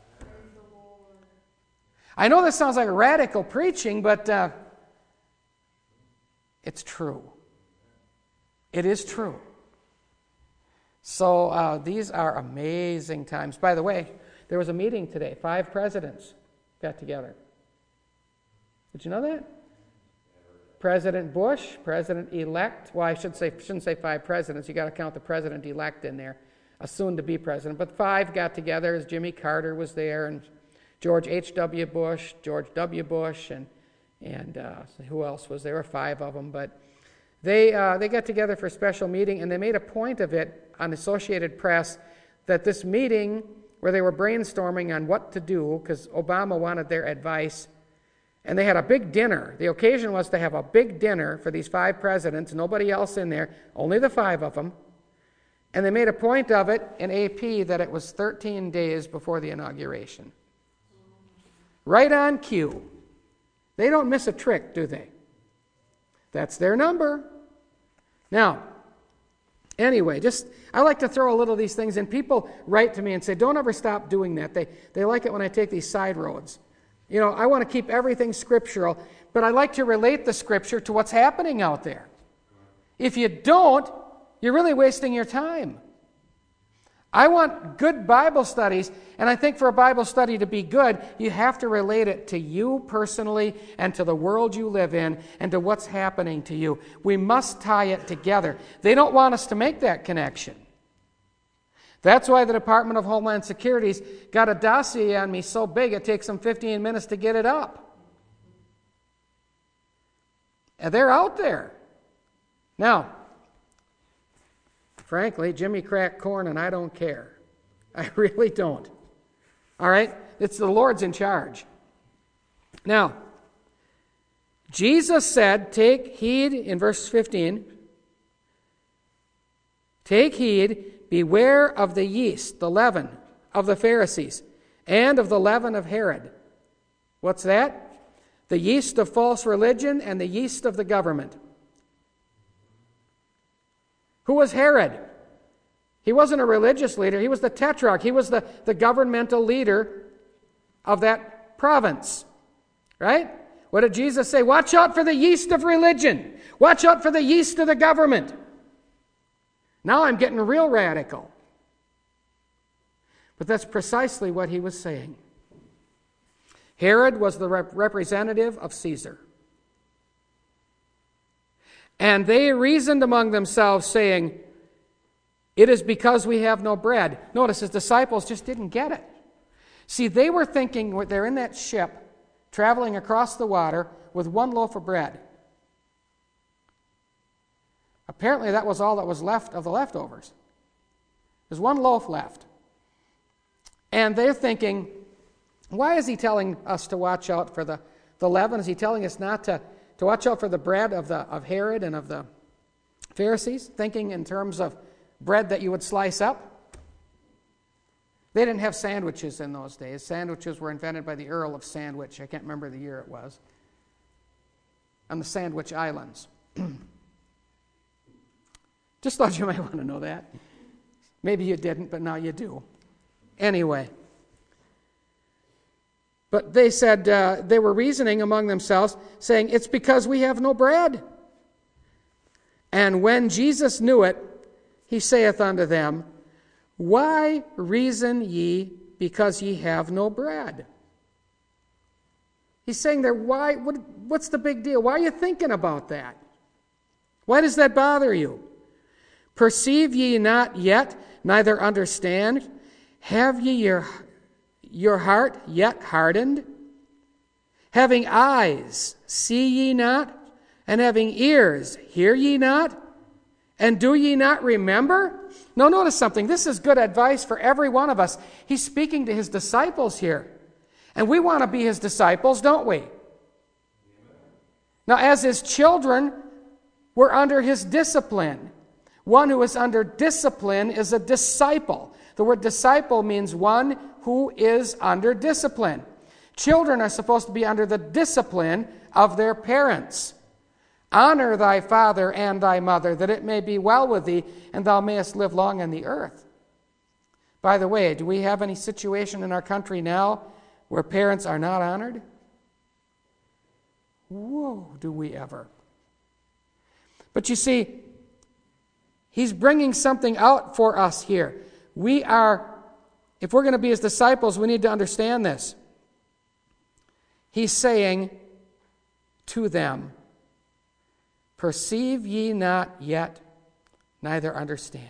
I know this sounds like radical preaching, but it's true. It is true. So these are amazing times. By the way, there was a meeting today. 5 presidents got together. Did you know that? President Bush, President-elect. Well, I shouldn't say 5 presidents. You got to count the President-elect in there, a soon-to-be president. But 5 got together, as Jimmy Carter was there, and George H.W. Bush, George W. Bush, and who else was there? There were 5 of them, but they got together for a special meeting, and they made a point of it on Associated Press that this meeting where they were brainstorming on what to do, because Obama wanted their advice, and they had a big dinner. The occasion was to have a big dinner for these 5 presidents, nobody else in there, only the 5 of them. And they made a point of it in AP that it was 13 days before the inauguration. Right on cue. They don't miss a trick, do they? That's their number. Now, anyway, I like to throw a little of these things in. People write to me and say, don't ever stop doing that. They like it when I take these side roads. You know, I want to keep everything scriptural, but I like to relate the scripture to what's happening out there. If you don't, you're really wasting your time. I want good Bible studies, and I think for a Bible study to be good, you have to relate it to you personally and to the world you live in and to what's happening to you. We must tie it together. They don't want us to make that connection. That's why the Department of Homeland Security's got a dossier on me so big it takes them 15 minutes to get it up. And they're out there. Now, frankly, Jimmy cracked corn and I don't care. I really don't. All right? It's the Lord's in charge. Now, Jesus said, take heed, in verse 15, take heed, beware of the yeast, the leaven of the Pharisees, and of the leaven of Herod. What's that? The yeast of false religion and the yeast of the government. Who was Herod? He wasn't a religious leader. He was the tetrarch. He was the governmental leader of that province. Right? What did Jesus say? Watch out for the yeast of religion. Watch out for the yeast of the government. Now I'm getting real radical. But that's precisely what he was saying. Herod was the representative of Caesar. And they reasoned among themselves, saying, it is because we have no bread. Notice his disciples just didn't get it. See, they were thinking they're in that ship traveling across the water with 1 loaf of bread. Apparently that was all that was left of the leftovers. There's 1 loaf left. And they're thinking, why is he telling us to watch out for the leaven? Is he telling us not to watch out for the bread of Herod and of the Pharisees? Thinking in terms of bread that you would slice up? They didn't have sandwiches in those days. Sandwiches were invented by the Earl of Sandwich. I can't remember the year it was. On the Sandwich Islands. Just thought you might want to know that. Maybe you didn't, but now you do. Anyway. But they said, they were reasoning among themselves, saying, it's because we have no bread. And when Jesus knew it, he saith unto them, why reason ye because ye have no bread? He's saying there, what's the big deal? Why are you thinking about that? Why does that bother you? Perceive ye not yet, neither understand? Have ye your heart yet hardened? Having eyes, see ye not? And having ears, hear ye not? And do ye not remember? Now notice something. This is good advice for every one of us. He's speaking to his disciples here. And we want to be his disciples, don't we? Now, as his children, we're under his discipline. One who is under discipline is a disciple. The word disciple means one who is under discipline. Children are supposed to be under the discipline of their parents. Honor thy father and thy mother, that it may be well with thee, and thou mayest live long on the earth. By the way, do we have any situation in our country now where parents are not honored? Whoa, do we ever. But you see, he's bringing something out for us here. If we're going to be his disciples, we need to understand this. He's saying to them, perceive ye not yet, neither understand.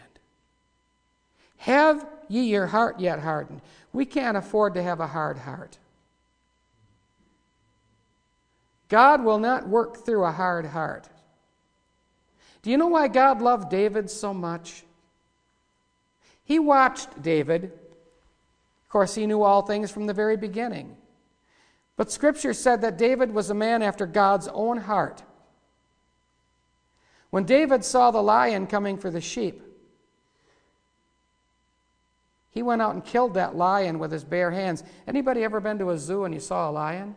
Have ye your heart yet hardened? We can't afford to have a hard heart. God will not work through a hard heart. Do you know why God loved David so much? He watched David. Of course, he knew all things from the very beginning. But Scripture said that David was a man after God's own heart. When David saw the lion coming for the sheep, he went out and killed that lion with his bare hands. Anybody ever been to a zoo and you saw a lion?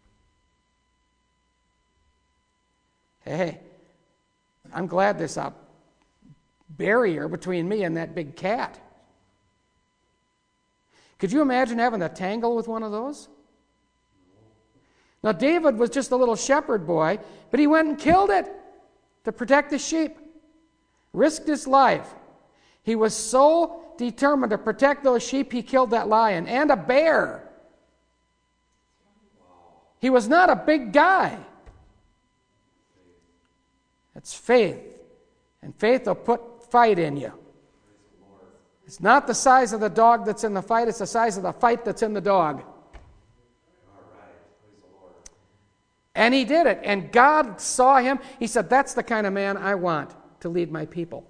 Hey, I'm glad there's a barrier between me and that big cat. Could you imagine having a tangle with one of those? Now, David was just a little shepherd boy, but he went and killed it to protect the sheep. Risked his life. He was so determined to protect those sheep, he killed that lion and a bear. He was not a big guy. That's faith. And faith will put fight in you. It's not the size of the dog that's in the fight, it's the size of the fight that's in the dog. And he did it. And God saw him. He said, that's the kind of man I want to lead my people.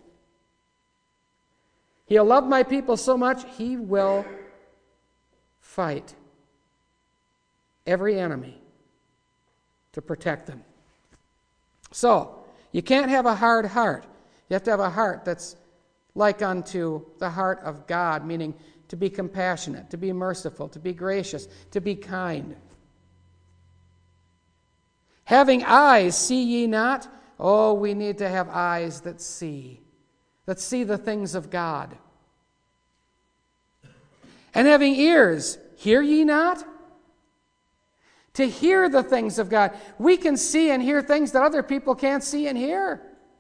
He'll love my people so much, he will fight every enemy to protect them. So, you can't have a hard heart. You have to have a heart that's like unto the heart of God, meaning to be compassionate, to be merciful, to be gracious, to be kind. Having eyes, see ye not? Oh, we need to have eyes that see the things of God. And having ears, hear ye not? To hear the things of God. We can see and hear things that other people can't see and hear.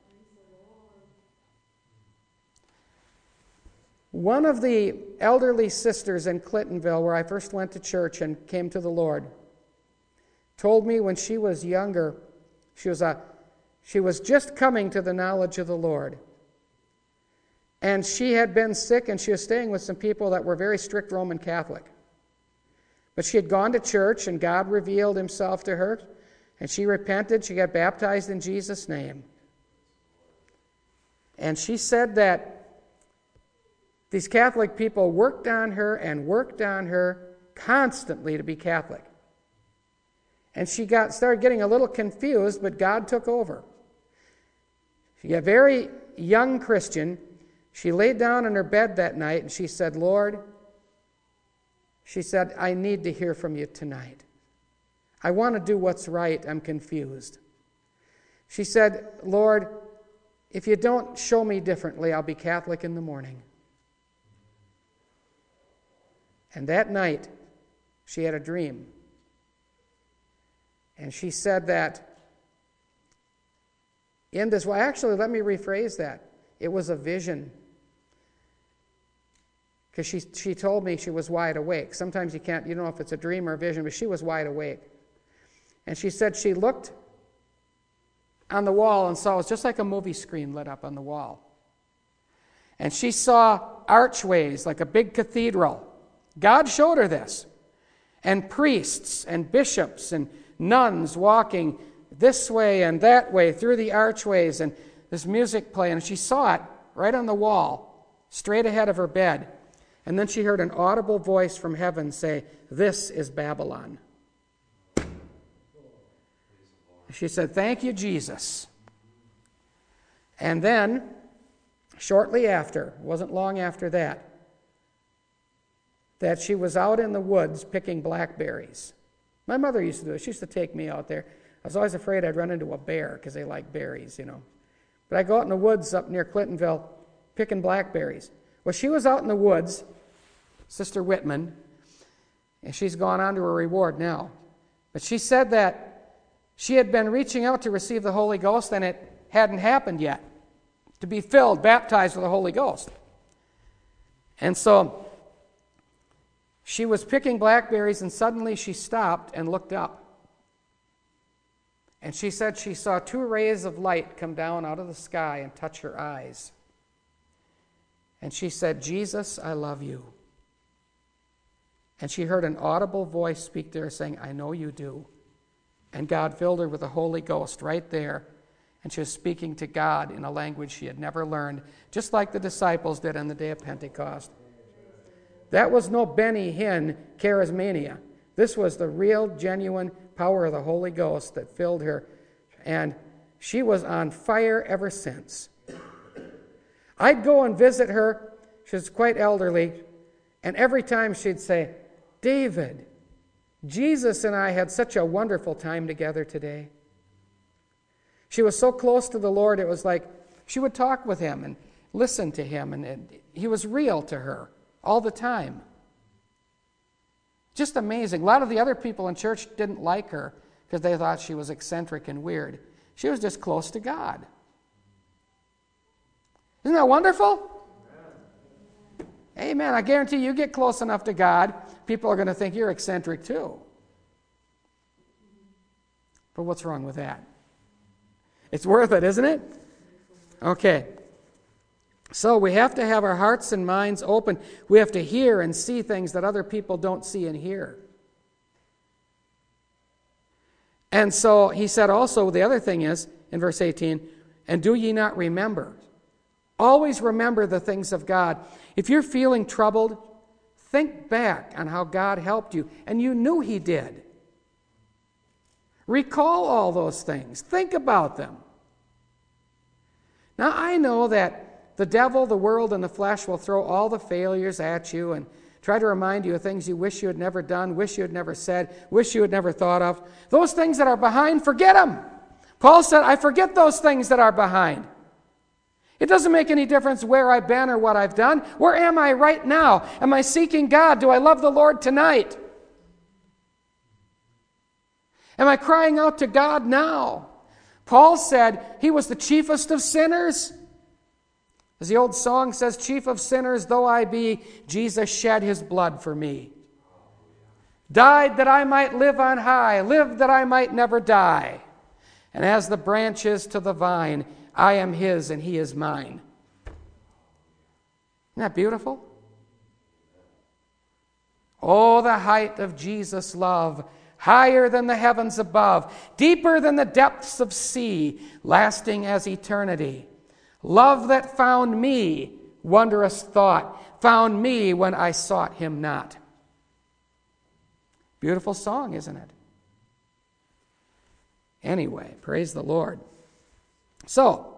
One of the elderly sisters in Clintonville, where I first went to church and came to the Lord, told me when she was younger, she was just coming to the knowledge of the Lord. And she had been sick, and she was staying with some people that were very strict Roman Catholic. But she had gone to church, and God revealed himself to her, and she repented. She got baptized in Jesus' name. And she said that these Catholic people worked on her constantly to be Catholic. And she started getting a little confused, but God took over. She got a very young Christian. She laid down in her bed that night and she said, Lord, she said, I need to hear from you tonight. I want to do what's right. I'm confused. She said, Lord, if you don't show me differently, I'll be Catholic in the morning. And that night, she had a dream. And she said that in this, well, actually, let me rephrase that. It was a vision. Because she told me she was wide awake. Sometimes you don't know if it's a dream or a vision, but she was wide awake. And she said she looked on the wall and saw it was just like a movie screen lit up on the wall. And she saw archways like a big cathedral. God showed her this. And priests and bishops and nuns walking this way and that way through the archways, and this music playing. And she saw it right on the wall, straight ahead of her bed. And then she heard an audible voice from heaven say, "This is Babylon." She said, "Thank you, Jesus." And then, shortly after, it wasn't long after that she was out in the woods picking blackberries. My mother used to do it. She used to take me out there. I was always afraid I'd run into a bear because they like berries, But I'd go out in the woods up near Clintonville picking blackberries. Well, she was out in the woods, Sister Whitman, and she's gone on to her reward now. But she said that she had been reaching out to receive the Holy Ghost, and it hadn't happened yet, to be filled, baptized with the Holy Ghost. And so she was picking blackberries, and suddenly she stopped and looked up. And she said she saw 2 rays of light come down out of the sky and touch her eyes. And she said, "Jesus, I love you." And she heard an audible voice speak to her saying, "I know you do." And God filled her with the Holy Ghost right there. And she was speaking to God in a language she had never learned, just like the disciples did on the day of Pentecost. That was no Benny Hinn charismania. This was the real, genuine power of the Holy Ghost that filled her. And she was on fire ever since. I'd go and visit her. She was quite elderly. And every time she'd say, "David, Jesus and I had such a wonderful time together today." She was so close to the Lord, it was like she would talk with him and listen to him, and he was real to her all the time. Just amazing. A lot of the other people in church didn't like her because they thought she was eccentric and weird. She was just close to God. Isn't that wonderful? Amen. I guarantee you get close enough to God, people are going to think you're eccentric too. But what's wrong with that? It's worth it, isn't it? Okay. So we have to have our hearts and minds open. We have to hear and see things that other people don't see and hear. And so he said also, the other thing is, in verse 18, "And do ye not remember?" Always remember the things of God. If you're feeling troubled, think back on how God helped you, and you knew he did. Recall all those things. Think about them. Now, I know that the devil, the world, and the flesh will throw all the failures at you and try to remind you of things you wish you had never done, wish you had never said, wish you had never thought of. Those things that are behind, forget them. Paul said, "I forget those things that are behind." It doesn't make any difference where I've been or what I've done. Where am I right now? Am I seeking God? Do I love the Lord tonight? Am I crying out to God now? Paul said he was the chiefest of sinners. As the old song says, "Chief of sinners though I be, Jesus shed his blood for me. Died that I might live on high, live that I might never die. And as the branch is to the vine, I am his and he is mine." Isn't that beautiful? Oh, the height of Jesus' love, higher than the heavens above, deeper than the depths of sea, lasting as eternity. Love that found me, wondrous thought, found me when I sought him not. Beautiful song, isn't it? Anyway, praise the Lord. So,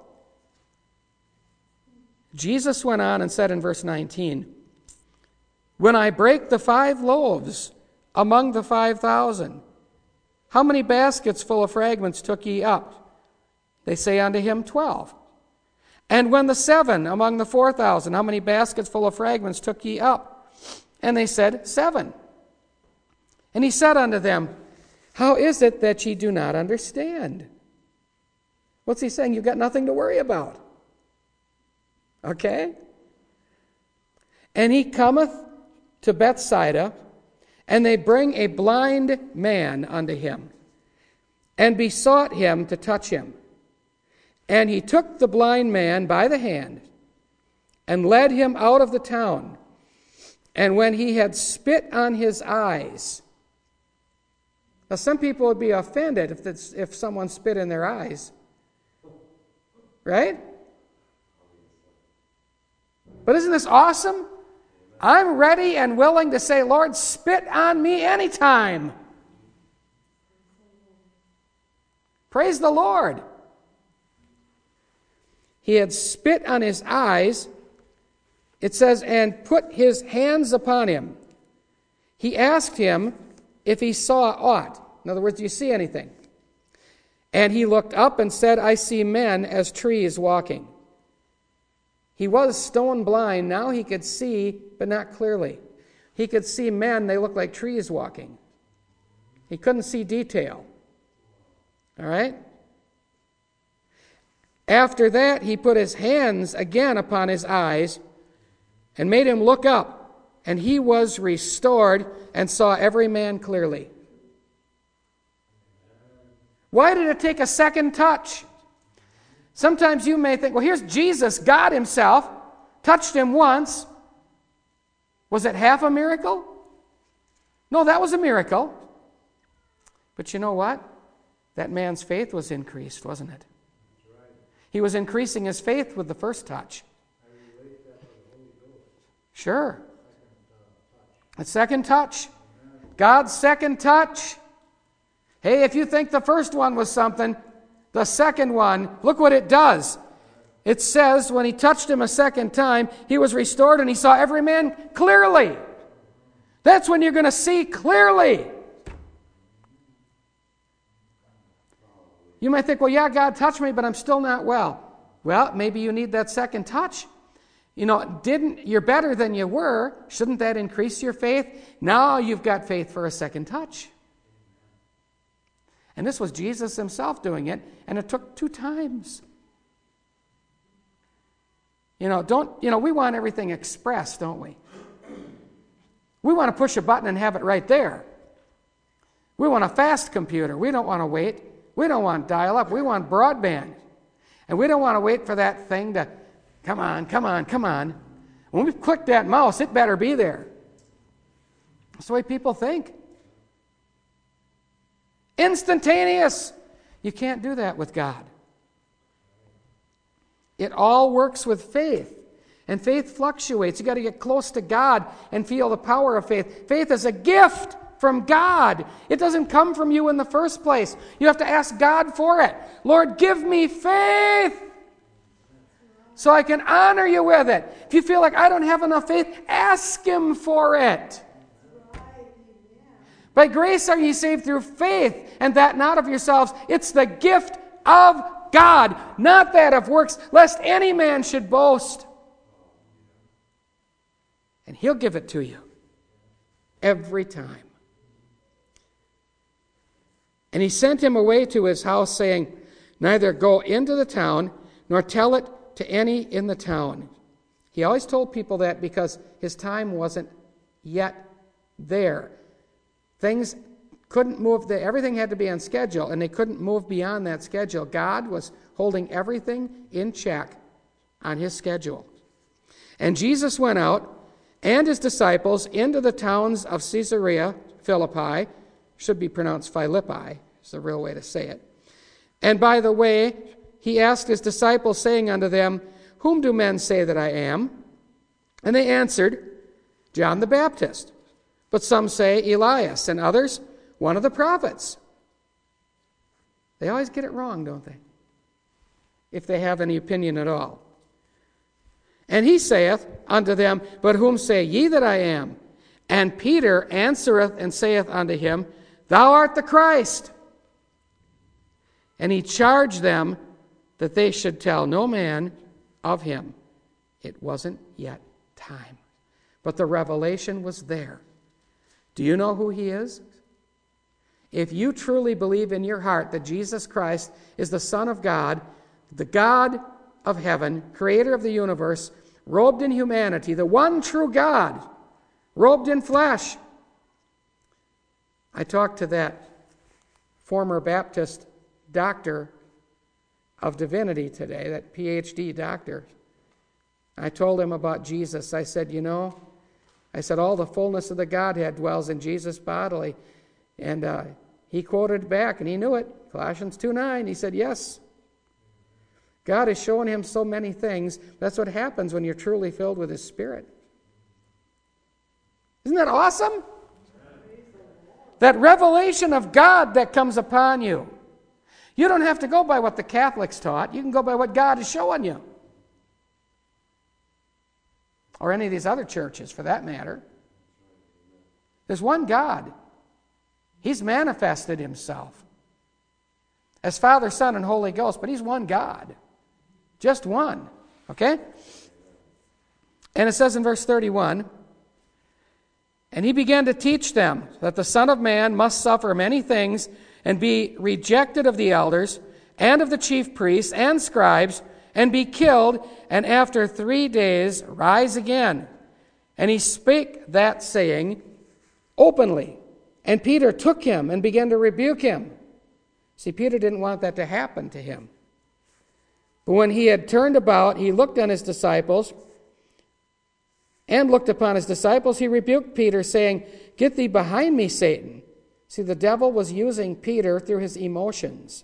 Jesus went on and said in verse 19, "When I break the 5 loaves among the 5,000, how many baskets full of fragments took ye up? They say unto him, 12. And when the 7 among the 4,000, how many baskets full of fragments took ye up? And they said, 7. And he said unto them, How is it that ye do not understand?" What's he saying? You've got nothing to worry about. Okay? "And he cometh to Bethsaida, and they bring a blind man unto him, and besought him to touch him. And he took the blind man by the hand, and led him out of the town. And when he had spit on his eyes, Now, some people would be offended if someone spit in their eyes. Right? But isn't this awesome? I'm ready and willing to say, Lord, spit on me anytime. Praise the Lord. He had spit on his eyes, it says, and put his hands upon him. He asked him if he saw aught. In other words, do you see anything? And he looked up and said, I see men as trees walking. He was stone blind. Now he could see, but not clearly. He could see men, they looked like trees walking. He couldn't see detail. All right? After that, he put his hands again upon his eyes and made him look up, and he was restored and saw every man clearly. Why did it take a second touch? Sometimes you may think, well, here's Jesus, God himself, touched him once. Was it half a miracle? No, that was a miracle. But you know what? That man's faith was increased, wasn't it? He was increasing his faith with the first touch. Sure. A second touch. God's second touch. Hey, if you think the first one was something, the second one, look what it does. It says when he touched him a second time, he was restored and he saw every man clearly. That's when you're going to see clearly. You might think, well, yeah, God touched me, but I'm still not well. Well, maybe you need that second touch. You're better than you were. Shouldn't that increase your faith? Now you've got faith for a second touch. And this was Jesus himself doing it, and it took 2 times. We want everything express, don't we? We want to push a button and have it right there. We want a fast computer. We don't want to wait. We don't want dial-up. We want broadband. And we don't want to wait for that thing to, come on. When we click that mouse, it better be there. That's the way people think. Instantaneous. You can't do that with God. It all works with faith. And faith fluctuates. You've got to get close to God and feel the power of faith. Faith is a gift from God. It doesn't come from you in the first place. You have to ask God for it. Lord, give me faith so I can honor you with it. If you feel like I don't have enough faith, ask him for it. By grace are ye saved through faith, and that not of yourselves. It's the gift of God, not that of works, lest any man should boast. And he'll give it to you every time. And he sent him away to his house, saying, neither go into the town, nor tell it to any in the town. He always told people that because his time wasn't yet there. Things couldn't move. Everything had to be on schedule, and they couldn't move beyond that schedule. God was holding everything in check on his schedule. And Jesus went out, and his disciples, into the towns of Caesarea Philippi, should be pronounced Philippi, is the real way to say it. And by the way, he asked his disciples, saying unto them, whom do men say that I am? And they answered, John the Baptist. But some say Elias, and others, one of the prophets. They always get it wrong, don't they? If they have any opinion at all. And he saith unto them, but whom say ye that I am? And Peter answereth and saith unto him, thou art the Christ. And he charged them that they should tell no man of him. It wasn't yet time. But the revelation was there. Do you know who he is? If you truly believe in your heart that Jesus Christ is the Son of God, the God of heaven, creator of the universe, robed in humanity, the one true God, robed in flesh. I talked to that former Baptist doctor of divinity today, that PhD doctor. I told him about Jesus. I said, all the fullness of the Godhead dwells in Jesus bodily. And he quoted back, and he knew it. Colossians 2:9, he said, yes. God has shown him so many things. That's what happens when you're truly filled with His Spirit. Isn't that awesome? That revelation of God that comes upon you. You don't have to go by what the Catholics taught. You can go by what God is showing you. Or any of these other churches, for that matter. There's one God. He's manifested Himself as Father, Son, and Holy Ghost, but He's one God. Just one. Okay? And it says in verse 31, and He began to teach them that the Son of Man must suffer many things and be rejected of the elders and of the chief priests and scribes and be killed, and after 3 days rise again. And He spake that saying openly. And Peter took him and began to rebuke him. See, Peter didn't want that to happen to him. But when he had turned about, he looked on his disciples, and looked upon his disciples, he rebuked Peter, saying, Get thee behind me, Satan. See, the devil was using Peter through his emotions.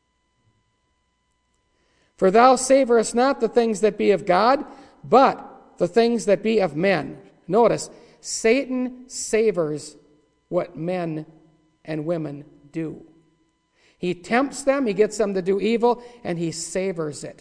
For thou savorest not the things that be of God, but the things that be of men. Notice, Satan savors what men and women do. He tempts them, he gets them to do evil, and he savors it.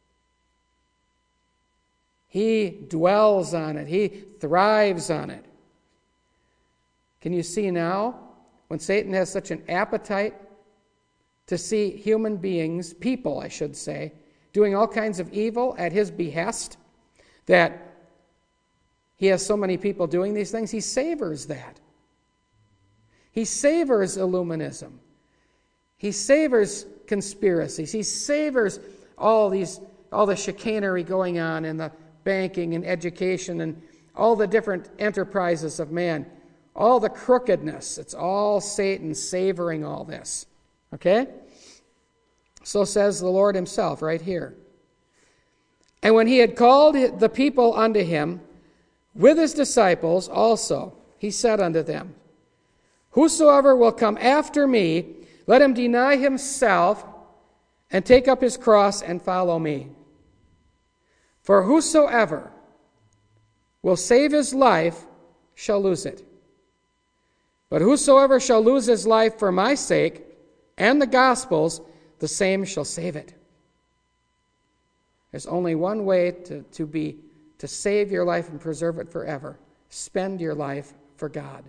He dwells on it. He thrives on it. Can you see now, when Satan has such an appetite to see human beings, people I should say, doing all kinds of evil at his behest, that he has so many people doing these things, he savors that. He savors Illuminism. He savors conspiracies. He savors all the chicanery going on in the banking and education and all the different enterprises of man. All the crookedness. It's all Satan savoring all this. Okay? So says the Lord Himself right here. And when He had called the people unto Him, with His disciples also, He said unto them, Whosoever will come after me, let him deny himself and take up his cross and follow me. For whosoever will save his life shall lose it. But whosoever shall lose his life for my sake and the gospel's, the same shall save it. There's only one way to save your life and preserve it forever. Spend your life for God.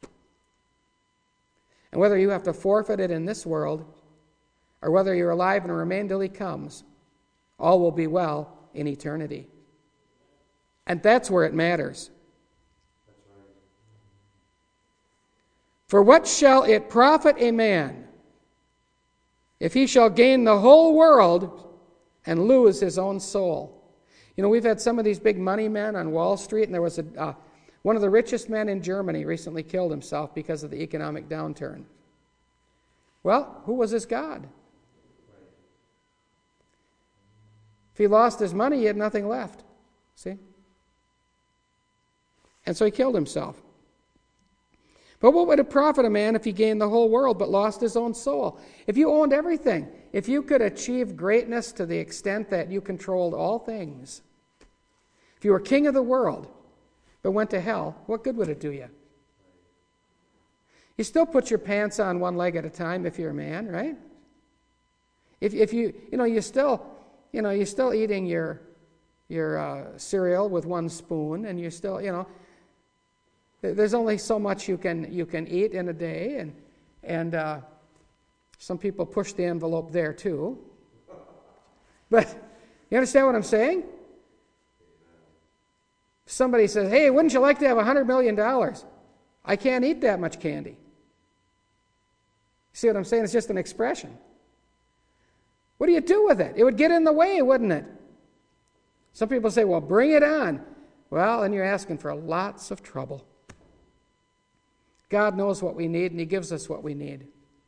And whether you have to forfeit it in this world, or whether you're alive and remain till He comes, all will be well in eternity. And that's where it matters. For what shall it profit a man if he shall gain the whole world and lose his own soul? You know, we've had some of these big money men on Wall Street, and there was one of the richest men in Germany recently killed himself because of the economic downturn. Well, who was his God? If he lost his money, he had nothing left. See? And so he killed himself. But what would it profit a man if he gained the whole world but lost his own soul? If you owned everything, if you could achieve greatness to the extent that you controlled all things, if you were king of the world but went to hell, what good would it do you? You still put your pants on one leg at a time if you're a man, right? If you're still eating your cereal with one spoon, and you're still, there's only so much you can eat in a day, and some people push the envelope there too. But you understand what I'm saying? Somebody says, "Hey, wouldn't you like to have $100 million?" I can't eat that much candy. See what I'm saying? It's just an expression. What do you do with it? It would get in the way, wouldn't it? Some people say, "Well, bring it on." Well, then you're asking for lots of trouble. God knows what we need, and He gives us what we need.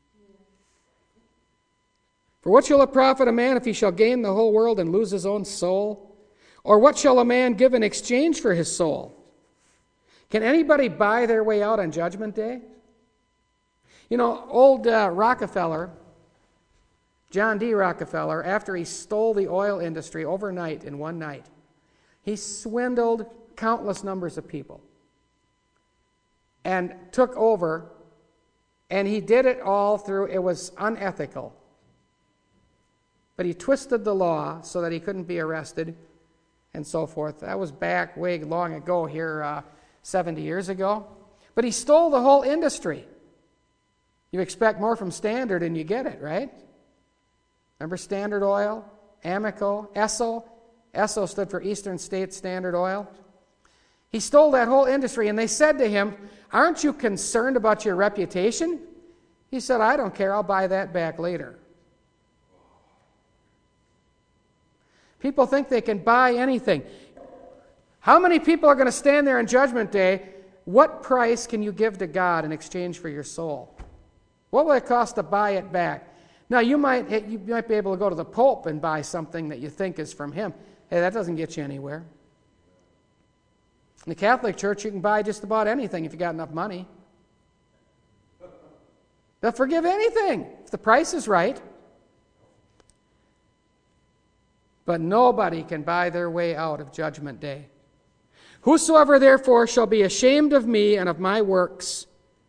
For what shall it profit a man if he shall gain the whole world and lose his own soul? Or what shall a man give in exchange for his soul? Can anybody buy their way out on Judgment Day? You know, old Rockefeller, John D. Rockefeller, after he stole the oil industry overnight in one night, he swindled countless numbers of people and took over, and he did it all through, it was unethical. But he twisted the law so that he couldn't be arrested and so forth. That was back way long ago here, 70 years ago. But he stole the whole industry. You expect more from Standard and you get it, right? Remember Standard Oil, Amoco, Esso? Esso stood for Eastern States Standard Oil. He stole that whole industry, and they said to him, "Aren't you concerned about your reputation?" He said, "I don't care, I'll buy that back later." People think they can buy anything. How many people are going to stand there on Judgment Day? What price can you give to God in exchange for your soul? What will it cost to buy it back? Now, you might be able to go to the Pope and buy something that you think is from him. Hey, that doesn't get you anywhere. In the Catholic Church, you can buy just about anything if you got enough money. They'll forgive anything if the price is right. But nobody can buy their way out of Judgment Day. Whosoever therefore shall be ashamed of me and of my words,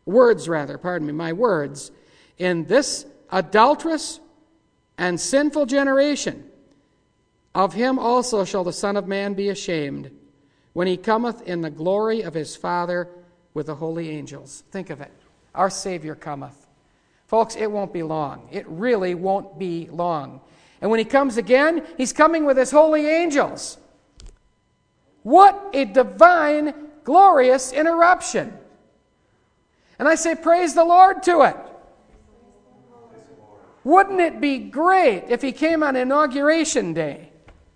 in this adulterous and sinful generation, of him also shall the Son of Man be ashamed, when he cometh in the glory of his Father with the holy angels. Think of it. Our Savior cometh. Folks, it won't be long. It really won't be long. And when he comes again, he's coming with his holy angels. What a divine, glorious interruption. And I say, praise the Lord to it. Wouldn't it be great if he came on Inauguration Day?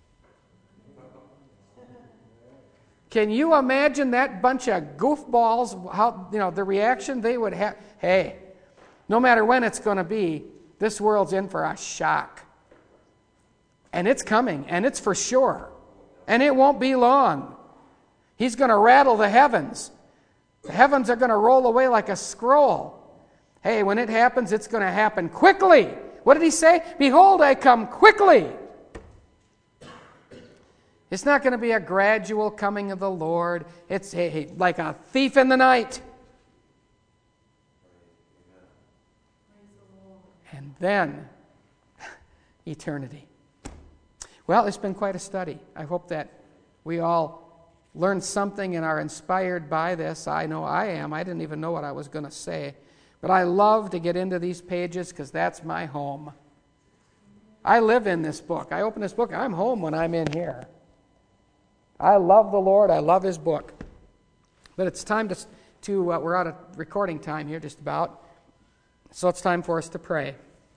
Can you imagine that bunch of goofballs, how, the reaction they would have? Hey, no matter when it's going to be, this world's in for a shock. And it's coming, and it's for sure. And it won't be long. He's going to rattle the heavens. The heavens are going to roll away like a scroll. Hey, when it happens, it's going to happen quickly. What did he say? Behold, I come quickly. It's not going to be a gradual coming of the Lord. It's like a thief in the night. And then, eternity. Well, it's been quite a study. I hope that we all learned something and are inspired by this. I know I am. I didn't even know what I was going to say. But I love to get into these pages because that's my home. I live in this book. I open this book. I'm home when I'm in here. I love the Lord. I love his book. But it's time to we're out of recording time here just about. So it's time for us to pray.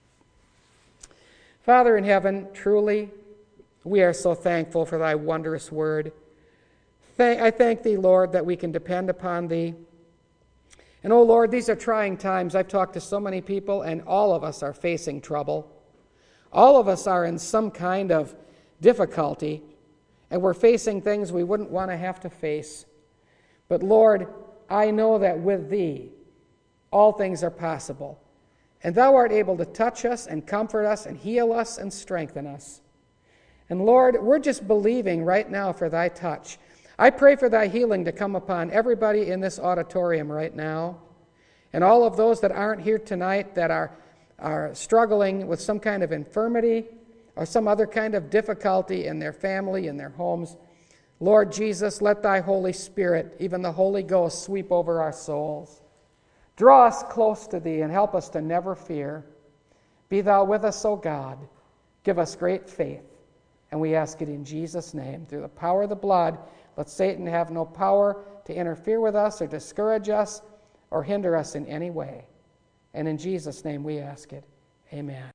Father in heaven, truly, we are so thankful for thy wondrous word. I thank thee, Lord, that we can depend upon thee. And, oh, Lord, these are trying times. I've talked to so many people, and all of us are facing trouble. All of us are in some kind of difficulty, and we're facing things we wouldn't want to have to face. But, Lord, I know that with thee, all things are possible. And thou art able to touch us and comfort us and heal us and strengthen us. And, Lord, we're just believing right now for thy touch. I pray for thy healing to come upon everybody in this auditorium right now, and all of those that aren't here tonight that are struggling with some kind of infirmity or some other kind of difficulty in their family, in their homes. Lord Jesus, let thy Holy Spirit, even the Holy Ghost, sweep over our souls. Draw us close to thee and help us to never fear. Be thou with us, O God. Give us great faith. And we ask it in Jesus' name. Through the power of the blood, let Satan have no power to interfere with us or discourage us or hinder us in any way. And in Jesus' name we ask it. Amen.